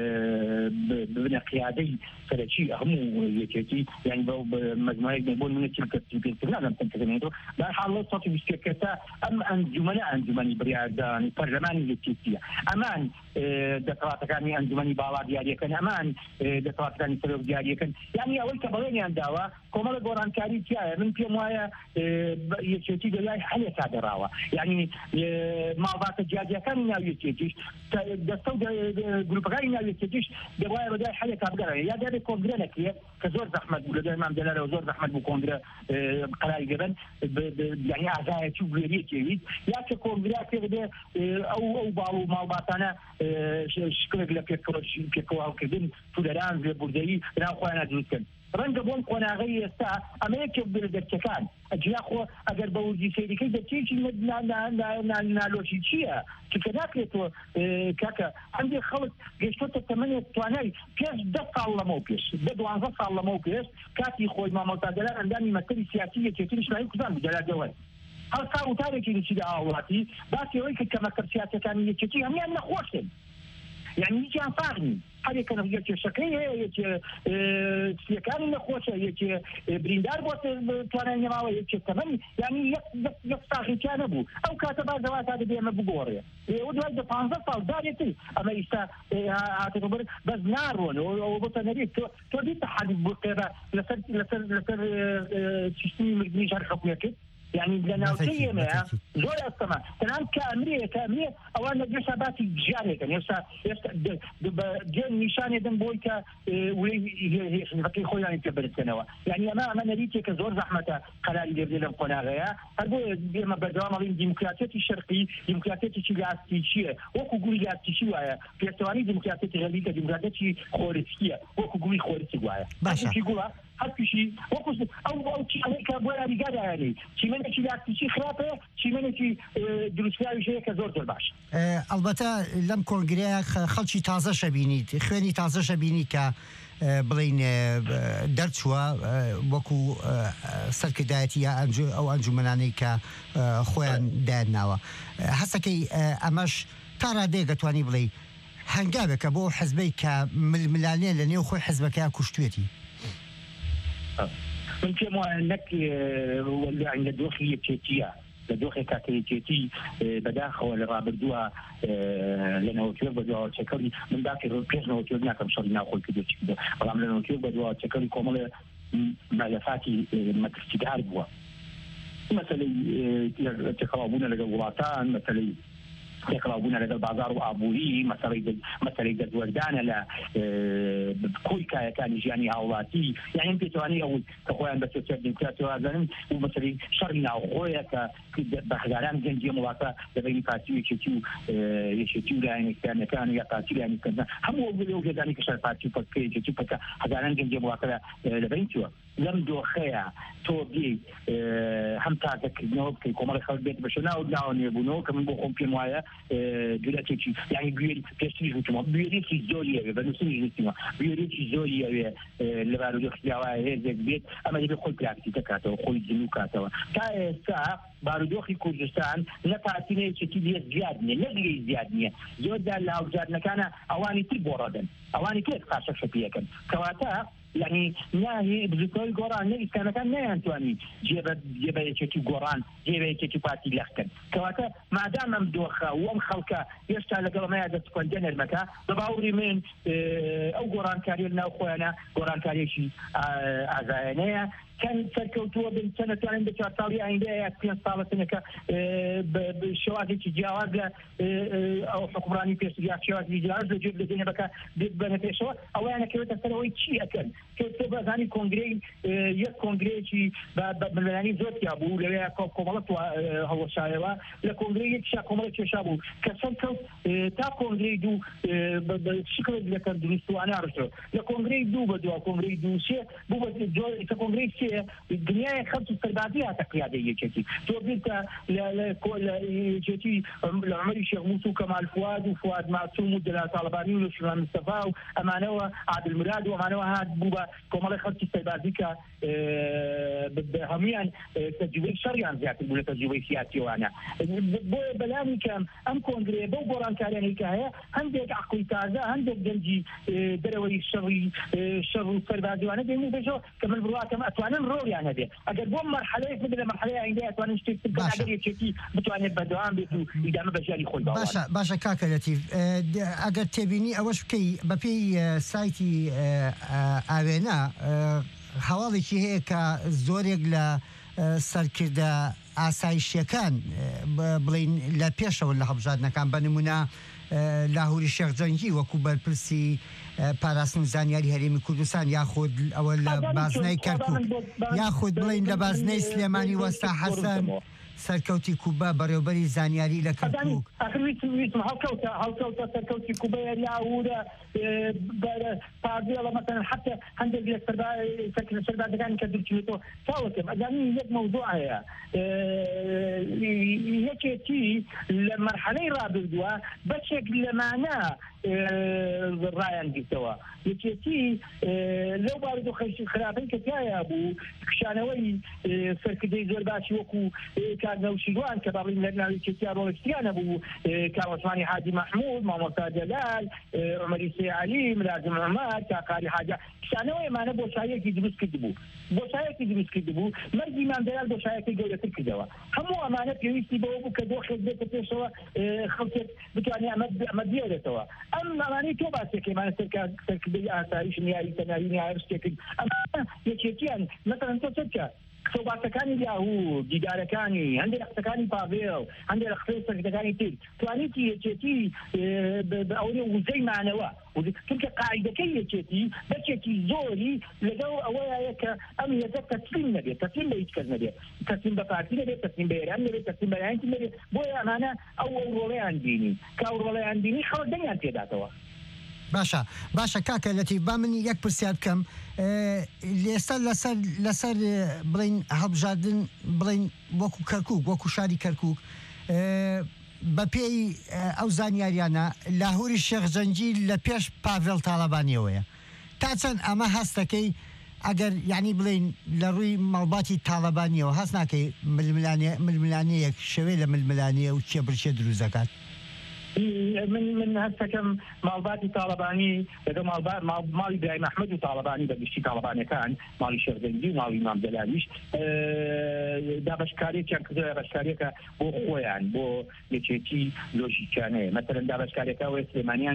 ببنە قیادەی سەرەکی هەموو یەکێتی یعنی بەو مەجموعەیەک بۆ منە چل کەسی پێنج نازانم چەند کەسێنێتەوە بەرحاڵ لەو سەد و بیست و یەک کەسە ئەم ئەنجومەنە ئەنجومەنی بڕیاردانی پەرلەمانی یەکێتیە ئەمان دەسەڵاتەکانی ئەنجومەنی باڵا دیاریەکەن ئەمان دەسەڵاتەکانی سەرۆک دیاریەکەن یعنی ئەوەی کە بەڵێنیان داوە کۆمەڵە گۆڕانکاری تایە من پێم وایە یەکێتی دەلای هەلێکا دەڕاوە یعنی ماڵباتە جیاجیەکانی ناو یەکێتیش دەستە و گروپەکانی ناو یەکێتیش دەوایە بەدای هەلێکا بگەڕێ یا دەبێت کۆنگرە نەکرێت کە زۆر زەحمەت بوو لە دوای مام دەلارەوە زۆر زەحمەت بوو کۆنگرە قەراری گەبن یعنی ئازایەتی و گوێریەکێویت یا کە کۆنگرا پێدێ ئەو ئەو باڵ و ماڵباتانە شکلێک لە پێکەوە هەڵکردن تولەران لێبوردەیی ناوخۆیانە دروستکەن ڕەنگە بۆم قۆناغەی ئێستا ئەمە یەکێک دەرکەکان ئەجیاخۆ ئەگەر بە وردی سەیریکەی دەچێکی نالۆشی چییە چونکە ناکرێتەوە کاکە هەندێک خەڵک گەشتۆتە تەمەنێک توانای پێش دە ساڵ لەمەوە پێش دە دوانزە ساڵ لەمەوە پێش کاتی خۆی مامۆستا دەلار ئەندامی مەکتەبی سیاسی یەکێتی نیشتیمانی کوردستان بوو دەلار دەوەر هەڵسا وتارێکی لەچیدا ئاوڵاتی باسی ئەوەی کە کەمەکە سیاسەکانی یەکێتی هەمیان نەخۆشن یعنی هیچیان فاغنی هەرێکە یەک کێشەکەی هەیە یەک سیەکانی نەخۆشە یەک بریندار بۆ توانای نەماوە یەک تەمەنی یعنی یەک ساغێکیان نەبوو ئەو کاتە بازەوە تا دەبێ ئەمە بگۆڕێ ئێوە دوای دە پانزە ساڵ دارێتی ئەمە ئیستا هاتەکە بەر بەس ناڕۆن ئەوە بۆ تەنەریت تۆ دیتە حەدیث بۆ قێرە لەسەر لەسەر لەسەر سیستمی مردنی شار حکومەکەت يعني لناوتي ما زور أصلا تنام كأمريكا كأمريكا أولا نجلس باتي جاري كان يسا يسا جن نشان يدن بويكا ولي فكي خوي يعني كبر سنوا يعني أنا أنا نريتي كزور زحمة قراري اللي بدنا قناعة هذا بما بدوام على الديمقراطية الشرقية ديمقراطية الجاسية وكو قولي جاسية ويا في الثواني ديمقراطية غربية ديمقراطية خورسية وكو قولي خورسي ويا باشا هەر شيء وەکو ئەو ئەو چیکە بۆ یاریگا دایانێ چیمەنێکی لاستیکی خراپەیە چیمەنێکی دروستکراوی هەیە کە زۆر زۆر باش ئەلبەتە لەم کۆنگرەیە خەڵکی تازەشە بینیت خوێنی تازەشە بینی کە بڵین دەرچووە وەکو سەرکردایەتی یا ئەو ئەنجومەنانەی کە خۆیان دایانناوە هەستەکەی ئەمەش تا ڕادەیە دەتوانی بڵێ هەنگاوێکە بۆ حزبەی کە ململانێ لە نێو خۆی حزبەکەیان کوشتوێتی من پێم وایە نەک لە دۆخی یەکێتیە لە دۆخی کاتەیەکێتی بەداخەوە لە ڕابردووە لە نەوەتوێر بە دواوەچەکەڵی من باکە پێش نەوەتوێر ناکەم شەڕی ناوخۆی کردێکی بووە بەڵام لە نەوەتوێر بە دواوەچەکەڵی کۆمەڵە مەلەفاتی مەترسیدار بووە مەسەلەی تێکەڵاوبوونە لەگەڵ وڵاتان مەسەلەی تێکەڵاوبوونە لەگەڵ بازار و ئابووری مەسەلەی دەستوەردانە لە کۆی کایەکانی ژیانی هاوڵاتی یعنی پێتوانی ئەو کە خۆیان بە سیاسەت دیموکراتیەوازانن و مەسەلەی شەڕی ناوخۆیە کە بەهداران گەنجی وڵاتە لەبەینی پارتی و یەکێتی و یەکێتی و لایەنێکیانەکان یا پارتی لایەنێککردن هەموو ئەو گێدانی کە شەر پارتی و پەکە یەکێتی و پەکە هەزاران گەنجی وڵاتە لەبەینتووە لەم دۆخەیە تۆ بێ هەم تاکەکردنەوە بکەی کۆمەڵی خەڵک بێت بەشە ناو ناوە نێبوونەوە کە من بۆ خۆم پێم وایە جورەتێکی یعنی گوێری پێشتری وتمەوە بوێرێکی زۆری ئەوێ بەنووسنی وتمەوە بوێرێکی زۆری ئەوێ لە بارودۆخی داوایە هێزێک بێت ئەمە دەبێت خۆی پراکتی دەکاتەوە خۆی جنوو کاتەوە تا ئێستا بارودۆخی کوردستان نە پارتینەیەکی لێ زیاد نییە نە لێی زیاد نییە زۆرجار لە هاوبژاردنەکانە ئەوانی تر بۆ ڕەدەن ئەوانی تر قاشە شەپیەکەن کەواتە يعني ناهي بزكوي قران نه إسكان كان نه أنتواني جيب جيب يشتي قران جيب يشتي باتي لخكن كواتا ما دام مدوخة وم خلقة يشتغل قبل ما يدرس كون المكان بباوري من أو قران كاريلنا أخوانا قران كاريشي أزاينيا كان سركوتوا بين سنة عند شاطري عندها يكفي صالة سنة بالشواذ تجاوز أو حكمراني في سياق شواذ تجاوز وجيب لدينا بكا بنا في شواذ أو أنا كنت أسأله شيء أكل كنت بزاني كونغري يك كونغري شيء بالملاني زوج يا أبو ليه كومالت هو شايوا لكونغري يكشا كومالت شابو كسركو تا كونغري دو بشكل اللي كان درسوا أنا أعرفه لكونغري دو بدو كونغري دو شيء بو بدو كونغري شيء الدنيا خمس استراتيجية تقليدية كذي تو بنت لا لا كل كذي العمري شيخ موسى كمال فؤاد وفؤاد معصوم ودلا طالباني وشران مصطفى وأمانة عادل مراد وأمانة هاد بوبا كمال خمس استراتيجية بهميان تجربة شريان زيادة ولا تجربة سياسية وأنا بلاني كم أم كونغري بو بوران كاريني كهيا عندك عقل تازة عندك جنجي دروي الشري الشر استراتيجي وأنا دايما بجو كمان بروا كم أتوانا الرول يعني هذا أجر بوم مرحلة مثل مرحلة عندها أتوانا نشتري تبقى عقلية شتي بتوانا بدوام بيتو إذا ما بجاري خل باوان باشا باشا كاكا لطيف أجر تبيني أوش بكي ببي سايتي أبينا حوالي هي كزوريق ل سركرده ئاسایشیەکان بڵین لە پێشەوە لە هەڵبژاردنەکان بە نمونە لاهوری شێخ جەنگی وەکو بەرپرسی پاراستن و زانیاری هەرێمی کوردستان یاخود ئەوە لە بازنەی کەرکووک یاخود بڵین لە بازنەی سلێمانی وەستا حەسەن سەرکەوتی کوبا بەڕێوەبەری زانیاری لە کەرکووک هەڵکەوتە هەڵکەوتە سەرکەوتی کوبا لاهورە پاردێڵە مثلا حتى هەندێک لە سەربازەکانی کە درچێتەوە چاوەکەم ئەزانین یەک مەوزوع هەیە یەکێتی لە مەرحەلەی ڕابردووە بەشێک لەمانە ڕایان گرتەوە یەکێتی لەو بارودۆ خراپەی کە تایە بوو کشانەوەی سەرکردەی زۆر باشی وەکو کارنەوشیروان کە باڵین لە ناوی یەکێتیان ڕۆڵکتیانە بوو کاوەسمانی حاجی مەحموود مامۆستا جەلال عومەری سێعەلی ملازم عومەر تاقاری حاجە کشانەوەی ئەمانە بۆشایەکی دروست کرد بوو بۆشایەکی دروست کرد بوو مەرجی مام جەلال بۆشایەکی گەورەتر کردەوە هەموو ئەمانە پێویستی بەوە بوو کە دۆخێک بێتە پێشەوە خەڵکێک بتوانێت ئەمە بێرێتەوە ئەم ئەمانەی تۆ باسێکێمانە سەرکردەی ئاسایش نیایی تەناوی نیای هەرشتێکرد ئەمانە یەکێتیان مەسەڵەن تۆ چەکە سۆباتەکانی یاهوو دیدارەکانی هەندێک قسەکانی پاڤێڵ هەندێک قسەی سەرکردەکانی تر توانیتی یەکێتی ئەوەی وزەی مانەوە چونکە قاعدەکەی یەکێتی بەچێکی زۆری لەگەڵ ئەوەیە کە ئەم یەکە تەسلیم نەبێت تەسلیم بە هیچ کەس نەبێت تەسلیم بە پارتی نەبێت تەسلیم بە ئێران نەبێت تەسلیم بە لایەنی نەبێت بۆیە ئەمانە ئەو ئەو ڕۆڵەیان بینی کە ئەو ڕۆڵەیان بینی خەڵک دەنگیان تێداتەوە باشە باشە کاکە لەتیف با من یەک پرسیار بکەم لێستا لەسەر لەسەر بڵین هەڵبژاردن بڵین وەکو کەرکووک وەکو شاری کەرکووک بە پێی ئەو زانیاریانە لاهوری شێخ لە پێش پاڤێڵ تاڵەبانیەوەیە تا چەند ئەمە هەستەکەی ئەگەر یعنی بڵین لە ڕووی مەڵباتی تاڵەبانیەوە هەست ناکەی ململانەیەک شەوێ لە ململانەیە و کێبرچێ دروست دەکات من من هەستەکەم ماڵباتی تاڵەبانی لەگە ماڵی برای مەحمەد و تاڵەبانی بەگشتی تاڵەبانەکان ماڵی شێخزەنگی و ماڵی مام جەلالیش دابەشکاریەکیان کردووە بەشکاریەکە بۆ خۆیان بۆ یەکێتی لۆژیکانەیە مەسەلەن دابەشکاریەکە وێ سلێمانیان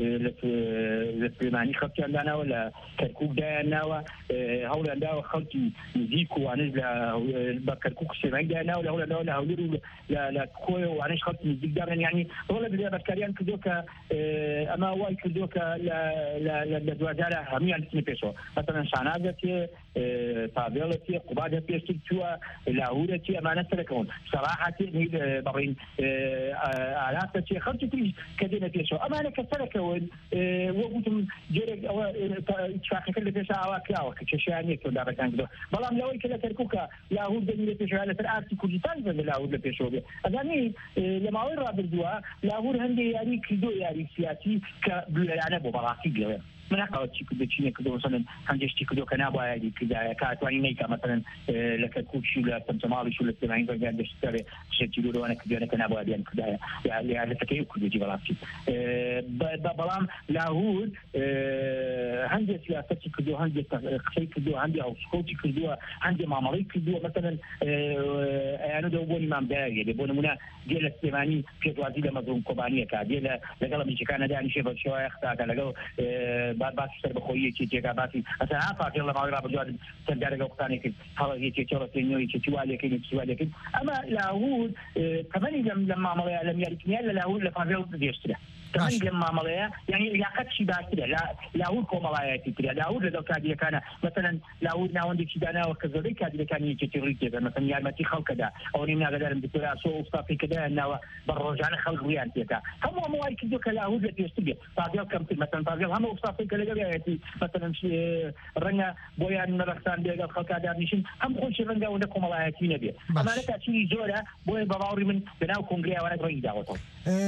لە سلێمانی خەڵکیان داناوە لە کەرکووک دایان ناوە هەوڵیان داوە خەڵکی نزیک و وانش بە کەرکووک سلێمانی دایان ناوە لە هەوڵیان داوە لە هەولێر و لە کۆیە و وانش خەڵکی نزیک داڕێن یعنی ڕۆڵە بەشکاریان کردووە کە ئەمە وای کردووە کە لە دوجارە هەمویان بچنە پێشەوە مەسەلەن شانازەتێ پاڤێڵەتێ قوبادە پێشتر چووە لاهورەتێ ئەمانە سەرەکەون سەراحەتێ بەڕین ئالاتەتێ خەڵکی تریش کە دێنە پێشەوە ئەمانە کە سەرەکەون وە گوتم جۆرێک ئەوە اتفاقەکە لە پێشە ئاوا کراوە کە کێشیان یەک دابەکان کردەوە بەڵام لەوەی کە لە کەرکووکە لاهور دەنی لە پێشەوە لەسەر ئارتی کوردستان لە لاهور لە پێشەوە بێ ئەزانی لە ماوەی ڕابردووە لاهور هەندێک یاری کردو یاری سیاسی کە بلەیانە بۆ بەڕاستی گەوێ من ناقاوەتی کردو چینە کردو مثلا هەندێشتی کردو کە نابووە یاری کردایە کاتوانی نیکە مثلا لە کەرکووکشی و لە سەمسەماڵیش و لە سلێمانی بەرگیان دەشتەرێ شێتی لۆرەوانە کردوانە کە نابووە بیان کردایە یا لەتەکەی کردوی بەڕاستی بەڵام لاهور هەندێک سیاسەتی کردو هەندێک قسەی کردو هەندێک ئەوسکۆتی کردووە هەندێک مامەڵەی کردووە مثلا ئەیانە دەو بۆ نیمامدایە دێ بۆ نمونە دێ لە سلێمانی پێشوازی لە مەزڵوم کۆبانیەکە دێ لەگەڵ ئەمریکەکانە دانیشێ بە شێوەیە قساکە لەگەڵ باسی سەر بەخۆیەکی تێگا باسی ئەسا ها پاکێڵ لە ماوەی ڕابردووە سەردارەگە قسانێک کرد هەڵەیەکی چۆڵەتێنەوەی چێتیوالێکی نێتیوالێکرد ئەمە لاهور تەمەنی لەم مامەڵەیە لەم یاریکنیان لە لاهور لە پاڤێڵ دێشترە تەمەنی لەم مامەڵەیە یعنی لیاقەتشی باشترە لاهور کۆمەڵایەتی ترە لاهور لەگەڵ کادیرەکانە مثلا لاهور ناوەندێکی داناوە کە زۆربەی کادیرەکانی یەکێتی ڕووی تێدەن مثلا یارمەتی خەڵکەدا ئەوە نیم ناگەدارم دکتۆر ئاسۆ ئوستافێکەدایان ناوە بە ڕۆژانە خەڵک ڕوویان تێدا هەموو هەموو وای کردو کە لاهور لە پێشتر بێت پاڤێڵ کەمتر مثلا پاڤێڵ هەموو ئوستافێکە لەگەڵایەتی مثلا ڕەنگە بۆیان نەرەخسان بێگەڵ خەڵکا دابنیشن هەم خۆشی ڕەنگە ئەوەندە کۆمەڵایەتی نەبێت ئەمانە تاچیری زۆرە بۆیە بە باوەڕی من بەناو کۆنگرەیەوانە ڕێی داوەتەوە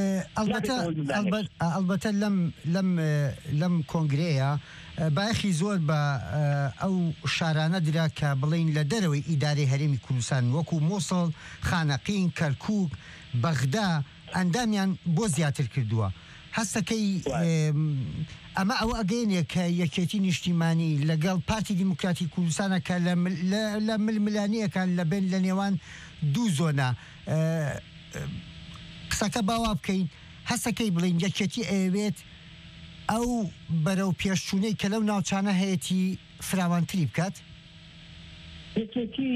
ئەلبەتە لەم لەم لەم کۆنگرەیە باەخی زۆر بە ئەو شارانە درا کە بڵین لە دەرەوەی ئیدارەی هەرێمی کوردستان وەکو مۆسڵ خانەقین کەرکووک بەغدا ئەندامیان بۆ زیاتر کردووە هەستەکەی ئەمە ئەوە ئەگەینێ کە یەکێتی نیشتیمانی لەگەڵ پارتی دیموکراتی کوردستانە کە لە ململانیەکان لە بین لە نێوان دوو زۆنە قسەکە باوا بکەین هەستەکەی بڵین یەکێتی ئەوێت ئەو بەرەو پێشچوونەی کە لەو ناوچانە هەیەی فراوانتری بکات یەکێتی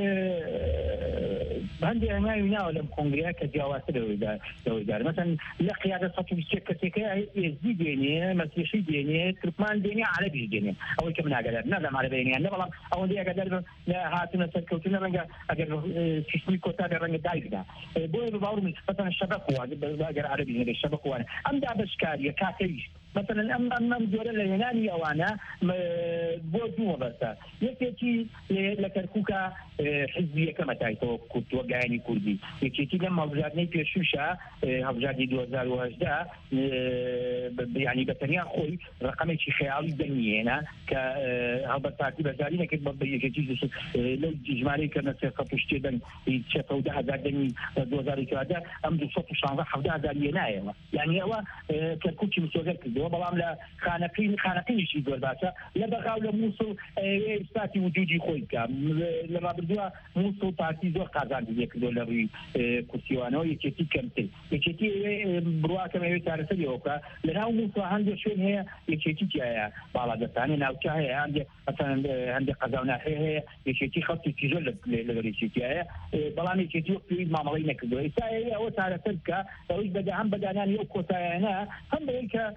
هەندێک هەنگاوی ناوە لەم کۆنگرەیە کە جیاوازتر لەوەی دار مثلا لە قیادە سەد و بیست و یەک کەسێکە ئێزدی دێنێ مەسیحی دێنێ تورکمان دێنێ عەرەبیش دێنێ ئەوەی کە من ئاگادار نازانم عەرەبییان نە بەڵام ئەوەندەی ئاگادار هاتونە سەرکەوتنە ڕەنگە ئەگەر سیستمی کۆتا بێ ڕەنگە دایکدا بۆیە بە باوەڕ من مثلا شەبەق وانە ئەگەر عەرەبی نەبێ شەبەق وانە ئەم دابەشکاریە کاکەویست مثلا ام ام ام جوره لهناني اوانا بو دوما بس يكي لكركوكا حزبيه كما تايتو كنت وقعاني كردي يكي لما وزارني في الشوشه هبجادي دو ألفين وواحد يعني بتنيا خوي رقمي شي خيالي دنيانا ك هذا ترتيب زالينا كتب يكي لو اجمالي كما سيقطشتي دن يتشافوا ده زادني دو ألفين وواحد ام دو صوت شانزا حفظها زالينا يعني هو كركوكي مسوغر كردو بلام لا خانقين خانقين شي دور باشا لا بغاو لموسو استاتي وجودي خويكا لما بدوا موسو بارتي زور قازان ديك دولاري كوسيوانو يكتي كمتي يكتي بروا كما يتعرف اليوكا لنا موسو عنده شون هي يكتي جايا بالا دتاني ناوكا هي عندي مثلا عندي قزاونا هي يكتي خطي تجول للريشي جايا بلام يكتي في معاملين كدو هي او تعرف تلك ويش بدا عم بدا انا يوكو تاعنا هم بيك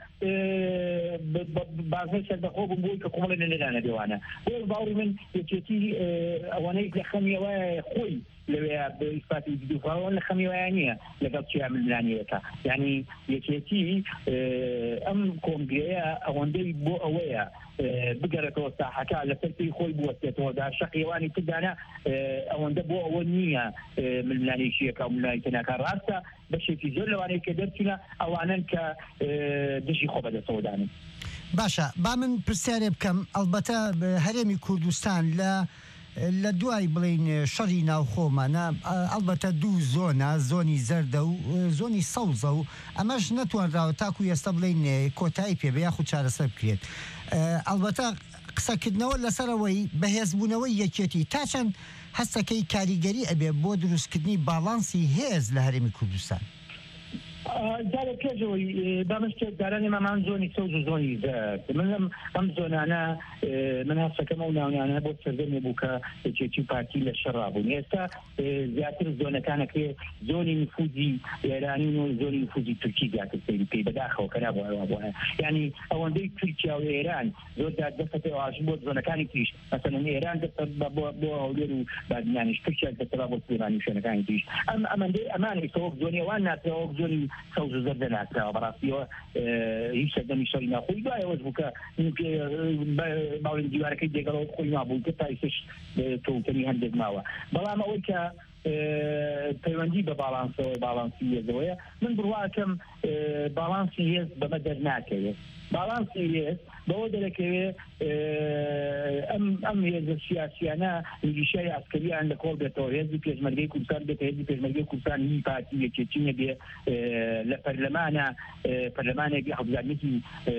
بعض الدخول بقول كقوم لنا لنا ديوانا والباوري من يتي وانا يخمي وخوي لو بإثبات الدفاع ولا خمي ويانية لقد شيء من لانيتها يعني يتي أم كونغريا أو عندي بو أويا بقرة وساحة على فرتي خوي بوسته ده شقيواني تدانا أو عند بو أولنية من لانيشية كأو من لانيتنا كراسة بشي في زول واني كدرتنا أو أنا ك دشي خبز السوداني باشا با من پرسیارێ بکەم ئەلبەتە هەرێمی کوردستان لە لە دوای بڵین شەڕی ناوخۆمانە ئەلبەتە دوو زۆنە زۆنی زەردە و زۆنی سەوزە و ئەمەش نەتوانراوە تاکو ئێستا بڵین کۆتایی پێ بە یاخود چارەسەر بکرێت ئەلبەتە قسەکردنەوە لەسەرەوەی بەهێزبوونەوەی یەکێتی تا چەند هەستەکەی کاریگەری ئەبێ بۆ دروستکردنی باڵانسی هێز لە هەرێمی کوردستان جارێک پێشەوەی بامشتێک دارانی مامان زۆنی سەوز و زۆنی زەرد من ئەم زۆنانە من هەستەکەمە و ناونیانە بۆ سەردەمی بوو کە یەکێتی پارتی لە شەڕابوون ئێستا زیاتر زۆنەکانەکە زۆنی نفوذی ئێرانین و زۆنی نفوذی تورکی زیاتر سەیری پێی بەداخەوە کە نابووە بووە یعنی ئەوەندەی تورکیا و ئێران زۆر دەستە پێواژ بۆ زۆنەکانی تریش مەسەڵەن ئێران دەستە بۆ هەولێر و بادنیانیش تورکیا دەستە بۆ سلێمانی و شوێنەکانی تریش ئەم ئەمەندەی ئەمانەی تەوەک زۆنی ئەوان ناتەوە زۆنی سەوز و زەردە ناتراوە بەڕاستیەوە هیچ سەردەمی شەڕی ناخۆی دوایەوەش بوو کە باوێن دیوارەکەی دێگەڵەوە خۆی مابوو کە تایسش کەوتنی هەندێک ماوە بەڵام ئەوەی کە پەیوەندی بە باڵانسەوە باڵانسی هێزەوەیە من بڕواکەم باڵانسی هێز بەمە دەرناکەوێت باڵانسی هێز بەوە دەرەکەوێت ئەم ئەم هێزە سیاسیانە نیگیشای عسکەریان لە کۆڵ بێتەوە هێزی پێشمەرگەی کوردستان بێتە هێزی پێشمەرگەی کوردستان هی پارتی یەکێتیە بێ لە پەرلەمانە پەرلەمانێکی حەوزارنێکی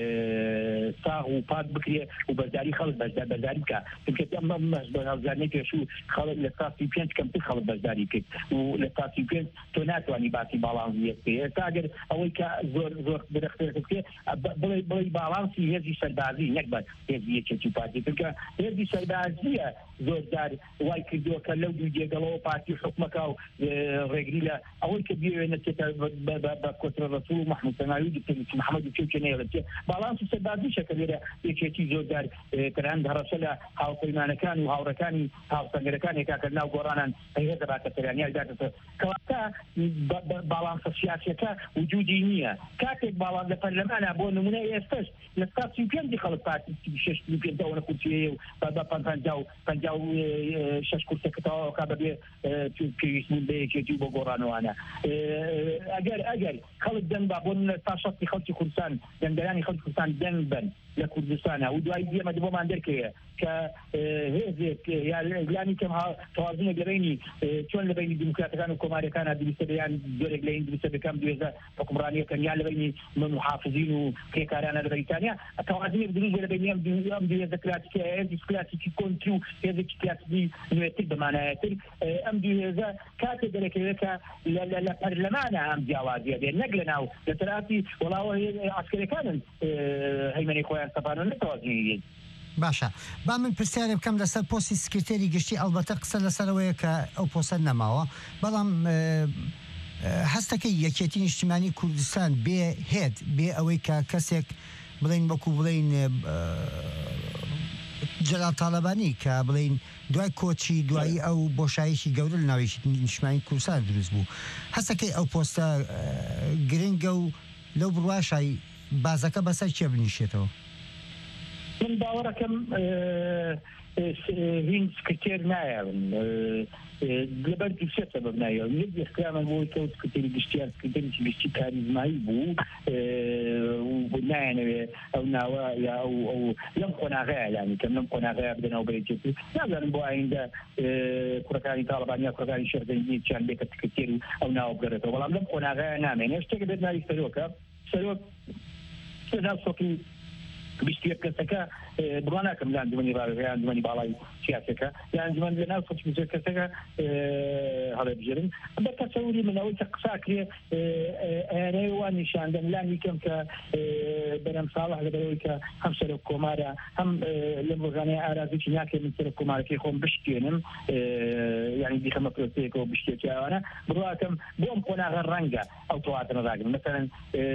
ساغ و پاک بکرێ و بەرداری خەڵک بەرداری بکە چونکە ئەم هەوزارنەی پێشوو خەڵک لە ساسی پێنج کەمتر خەڵک بەرداری کرد و لە ساسی پێنج تۆ ناتوانانی باسی باڵانسی هێز پێ ئێستا ئەگەر ئەوەی کە زۆر زۆر درەختێت بکرێ بڵێ باڵانسی هێزی سەربازی نەک بە هێزی یەکێتی پارتی چونکە هێزی سەربازیە زۆردار وای کردووە کە لەو دوو جێگەڵەوە پارتی حکومەکە و ڕێگری لە ئەوەی کە بێوێنێتێتە بە کۆترە ڕەسوڵ و محموود سەناوی دکتۆر محەممەد پێوچێنەیەڵێت باڵانسی سەربازیشە کە لێرە یەکێتی زۆردار کەران هەڕەشە لە هاوپەیمانەکان و هاوڕەکانی هاوسەنگەرەکانی کاکە ناو گۆڕانان هێزە باکەتەرانیان داتێتە کەواتە باڵانسە سیاسەکە وجودی نییە کاتێک باڵان لە پەرلەمانە بۆ نمونە ئێستش لە ساسی پێنجی خەڵک پارتی شش پێنجەوە کورسیە و پەنجا و شش کورسەکەتەوە کا بەبێ پێویستبوون بە یەکێتی بۆ گۆڕانەوانە ئەگەر ئەگەر خەڵک دەنگ با بۆ تا شەستی خەڵکی کوردستان دەنگدەرانی خەڵکی کوردستان دەنگ بن لە کوردستانە و دوای دیێمە بۆمان دەرکەوێ کە هێزێک یانی کەم تەوازنێک لەبینی چۆن لەبینی دیموکراتەکان و کۆماریەکانە دوویستە بەیان زۆرێک لە این دوویستە بەکەم دوێزە حکومڕانیەکەن یان لەبینی محافزین و پێکارانە لە بەریتانیا تەوازنێک دروست لەبینی ئەم دوێزە کلاسیکە هێزی کلاسیکی کۆنتری و هێزێکی کلاسیکی نوێتر بەمانایەتر ئەم دوێزە کاتێک دەرەکەوێت کە لە پەرلەمانە ئەم جیاوازیە بێت نەک لە ناو لە تەراتی وەڵاوە عسکەرەکانن هەیمەنی خۆیان سەپانە نەتەوازنی باشە با من پرسیارێ بکەم لەسەر پۆستی سکرتێری گشتی ئەلبەتە قسە لەسەرەوەیە کە ئەو پۆسە نەماوە بەڵام هەستەکەی یەکێتی نیشتیمانی کوردستان بێ هێت بێ ئەوەی کە کەسێک بڵین وەکو بڵین جەلال تاالبانی کە بڵین دوای کۆچی دوایی ئەو بۆشایشی گەورە لە ناوی نیشتیمانی کوردستان دروست بوو هەستەکەی ئەو پۆستە گرنگە و لەو بڕواشای بازەکە بەسەر کێ بنیشێتەوە؟ من باوەڕەکەم هین سکرتێر نایەن لەبەر دووسێ سەبەب نایەوە یەک اختیارمان بۆی کە سکرتێری گشتیار سکرتێری گشتی کاریزمایی بوو نایەنەوێ ئەو ناوە یا ئەو لەم قۆناغەیە یانی کەم لەم قۆناغەیە بدەنەوە بەیەکێتی نازانم بۆ ئایندە کوڕەکانی تاڵبان یا کوڕەکانی شێرزەنگی چیان بێکە سکرتێر و ئەو ناوە بگەڕێتەوە بەڵام لەم قۆناغەیە نامێنێ شتێکە بێت ناوی سەرۆکە سەرۆک ناو سۆکی بشتێک کەسەکە بڕوا ناکەم لە ئەنجومەنی ڕاوێژەیە ئەنجومەنی باڵای سیاسەکە یا ئەنجومەن لە ناو سۆکی بچێت کەسەکە هەڵێ بژێرن بە تەسەووری منەوەی کە قساکرێ ئەیانەی وان نیشاندەن لانی کەم کە بەرەم ساڵح لەبەرەوەی کە هەم سەرۆک کۆمارە هەم لەم ڕۆژانەیە ئارازێکی ناکرێت من سەرۆک کۆمارەکەی خۆم بشتێنم یعنی دیخەمە پرۆسەیەکەوە بشتێکی ئەوانە بڕواکەم بۆم قۆناغە ڕەنگە ئەو تەواتە نەڕاگرن مەسەڵەن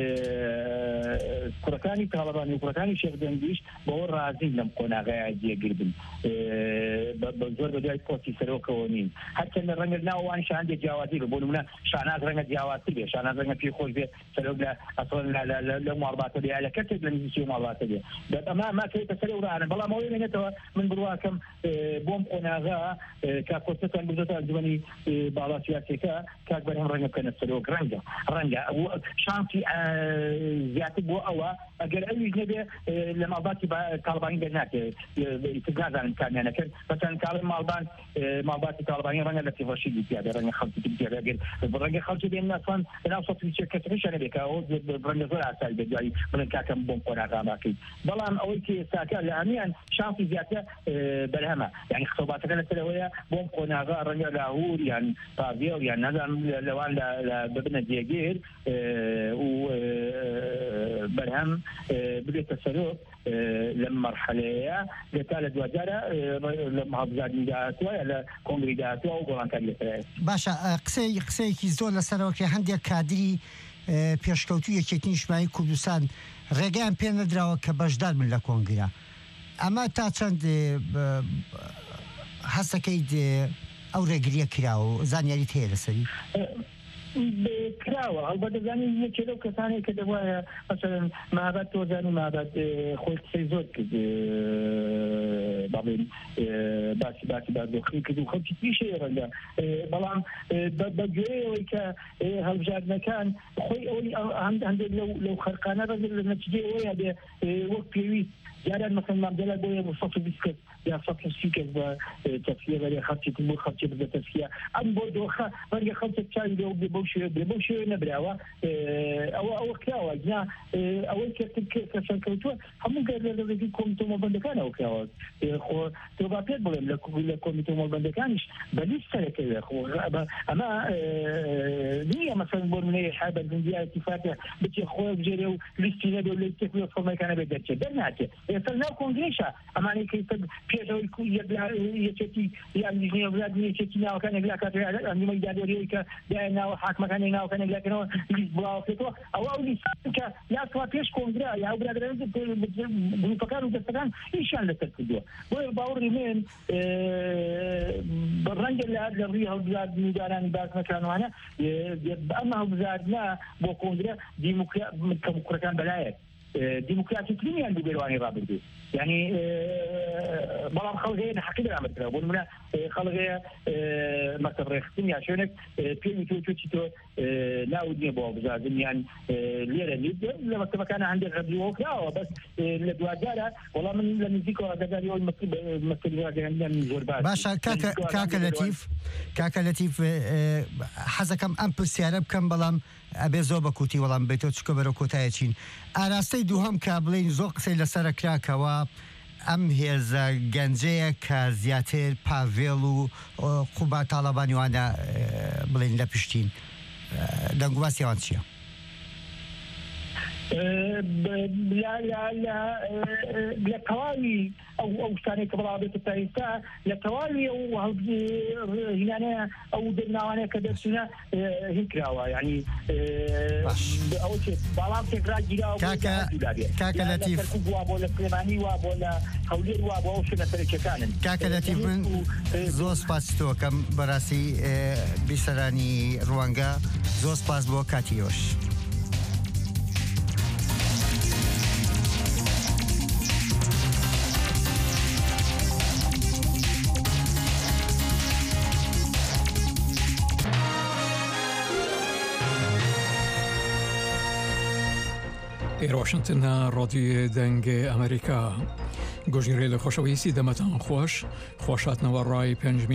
کوڕەکانی تاڵبانی و کوڕەکانی شێخدەنگیش بەوە ڕازین لەم قۆناغەیە جێگر بن زۆر بە دوای پۆستی سەرۆکەوە نین هەرچەندە ڕەنگە ناوەوان شاندێک جیاوازی بە بۆ نمونە شاناز ڕەنگە جیاوازتر بێ شاناز ڕەنگە پێی خۆش بێ سەرۆک لە ئەسڵەن لە ماڵباتە بێ لە کەسێک لە نزیکی ماڵباتە بێ ئەمە ماکەوێتە سەر ڕانە بەڵام ئەوەی مێنێتەوە من بڕواکەم بۆم قۆناغە کاکۆچەتان بردۆتە ئەنجومەنی باڵا سیاسیەکە کاک بەرهەم ڕەنگە بکەنە سەرۆک ڕەنگە ڕەنگە شانسی زیاتر بۆ ئەوە ئەگەر ئەویش نەبێ لە ماڵباتی تاڵبانی دەرناکرێت نازانن کامیانەکەن بەچەند کاڵی ماڵبان ماڵباتی تاڵبانی ڕەنگە لە تێڤەشیدی پیادە ڕەنگە خەڵکی پیادە ئەگەر ڕەنگە خەڵکی بێن ناسان لەناو سەڵکی کەسەکەشە نەبێت ئەوە ڕەنگە زۆر ئاسایی بێت دوایی بڵێن کاکەم بۆم قۆناغا ماکەی بەڵام ئەوەی کە ئێستاکە لە هەمیان شانسی زیاتر بەرهەمە یعنی خسۆباتەکە لەسەرەوەیە بۆم قۆناغا ڕەنگە لاهور یان پاڤێڵ یان نازانم لەوان ببنە جێگیر و بەرهەم بێتە سەرۆک لەم مەرحەلەیە لێتا لە دوجارە لە مەحافزاتی داهاتووە لە کۆنگری داهاتووە و گۆڕانکاری لەسەرایە باشە قسەی قسەیەکی زۆر لەسەرەوە کە هەندێک کادری پێشکەوتوو یەکێتی نیشتیمانی کوردستان ڕێگەیان پێ نەدراوە کە بەشدار من لە کۆنگرە ئەمە تا چەند هەستەکەیت ئەو ڕێگریە کراوە و زانیاریت هەیە لەسەری کراوە ئەلبەتە زانین یەکێ لەو کەسانێک کە دەوایە مەسەڵەن مابەت تۆزانی مابەت خۆی قسەی زۆر کرد بەڵێن باسی باسی بادۆخی کرد و خەڵکی تریشەیە ڕەنگە بەڵام بەگوێیەوەی کە هەڵبژاردنەکان خۆی ئەوەی هەندێک لەو خەرقانە ڕەنگە لە نەتیجەی ئەوەیە بێ وەک پێویست جاران مەسەڵەن مامدەلا بۆیە بۆ سەد و بیست کەس یا سەد و سی کەس بە تەسکیە بەرێ خەڵکی بۆ خەڵکی بگە تەسکیە ئەم بۆ دۆخە ڕەنگە خەڵکێک چاوی لێ بێ بەو شێوە بێ بەو شێوە نەبراوە ئەوە ئەوە کراوە جنا ئەوەی کە سەرکەوتووە هەموو گەر لە ڕێگەی کۆمیتۆ مەڵبەندەکانەوە کراوە خۆ تۆ با پێت بڵێم لە کۆمیتۆ مەڵبەندەکانیش بە لیست سەرەکەوێ ئەمە نییە مەسەڵەن بۆ نمونەیە حابەرزەندیە ئیتیفاقە بچێ خۆی بژێرێ و لیستی نەبێ و لیستێک لە فۆرمەکانە بێت دەرچێت دەرناچێت ئێستا ناو کۆنگرێشە ئەمانەی کە پێشەوەی یەکێتی یان لیژنەیە وڵاتی یەکێتی ناوەکانێک لا کاتێ ئەنجومەنی دادوەریەوەی کە دایە ناوە حاکمەکانی ناوەکانێک لاکەنەوە لیست بڵاوکرێتەوە ئەوە ئەو لیستان کە یا سوا پێش کۆنگرا یا ئەو برادران گروپەکان و دەستەکان ئیشیان لەسەر کردووە بۆیە باوەڕی من ڕەنگە لە ڕووی هەڵبژاردنی دارانی بازمەکانوانە ئەمە هەڵبژاردنە بۆ کۆنگرە کەموکڕەکان بەلایەک دیموکراتیکترینیان بێوانی ڕابردوو یعنی بەڵام خەڵگەیە حەقی دەرامەکرا بۆ نمونە خەڵگەیە مەسەڵ ڕێخستن یا شوێنێک پێوی تۆ تووچی تۆ ناود نییە بۆ بژاردن یان لێرە لە مەکتەبەکانە هەندێک ڕەبیەوە کراوە بەس لە دوجارە وەڵام من لە نزیکەوە ئاگاداریەوەی مەسەڵیان زۆر باش باشە کاکە لەتیف کاکە لەتیف حەزەکەم ئەم پرسیارە بکەم بەڵام ئەبێ زۆر بە کوتی وەڵام بێتەوە چکە بەرەو کۆتایە چین ئاراستەی دووهەم کا بڵین زۆر قسەی لەسەرە کراکەوە ئەم هێزە گەنجەیە کە زیاتر پاڤێڵ و قوبا تاڵەبانیوانە بڵین لە پشتین دەنگواسیەوان چییە؟ لە تەواوی ئەو شتانەی کە بڵاوێتە تا ئێستا لە تەواوی ئەو هینانەیە ئەو دەرناوانەیە کە دەرچوونە هین کراوە یعنی ئەو باڵام تێکرا گیراوە کاکە لەتیف وا بۆ لە سلێمانی وا بۆ لە هەولێر وا بۆ ئەو شوێنە سەرەکیەکانن کاکە لەتیف من زۆر سپاس تۆکەم بەڕاستی بیسەرانی ڕوانگە زۆر سپاس بۆ کاتیۆش واشنطن رادیو دنگ امریکا گوژیره لخوشویسی دمتان خوش خوشات نوارای پنج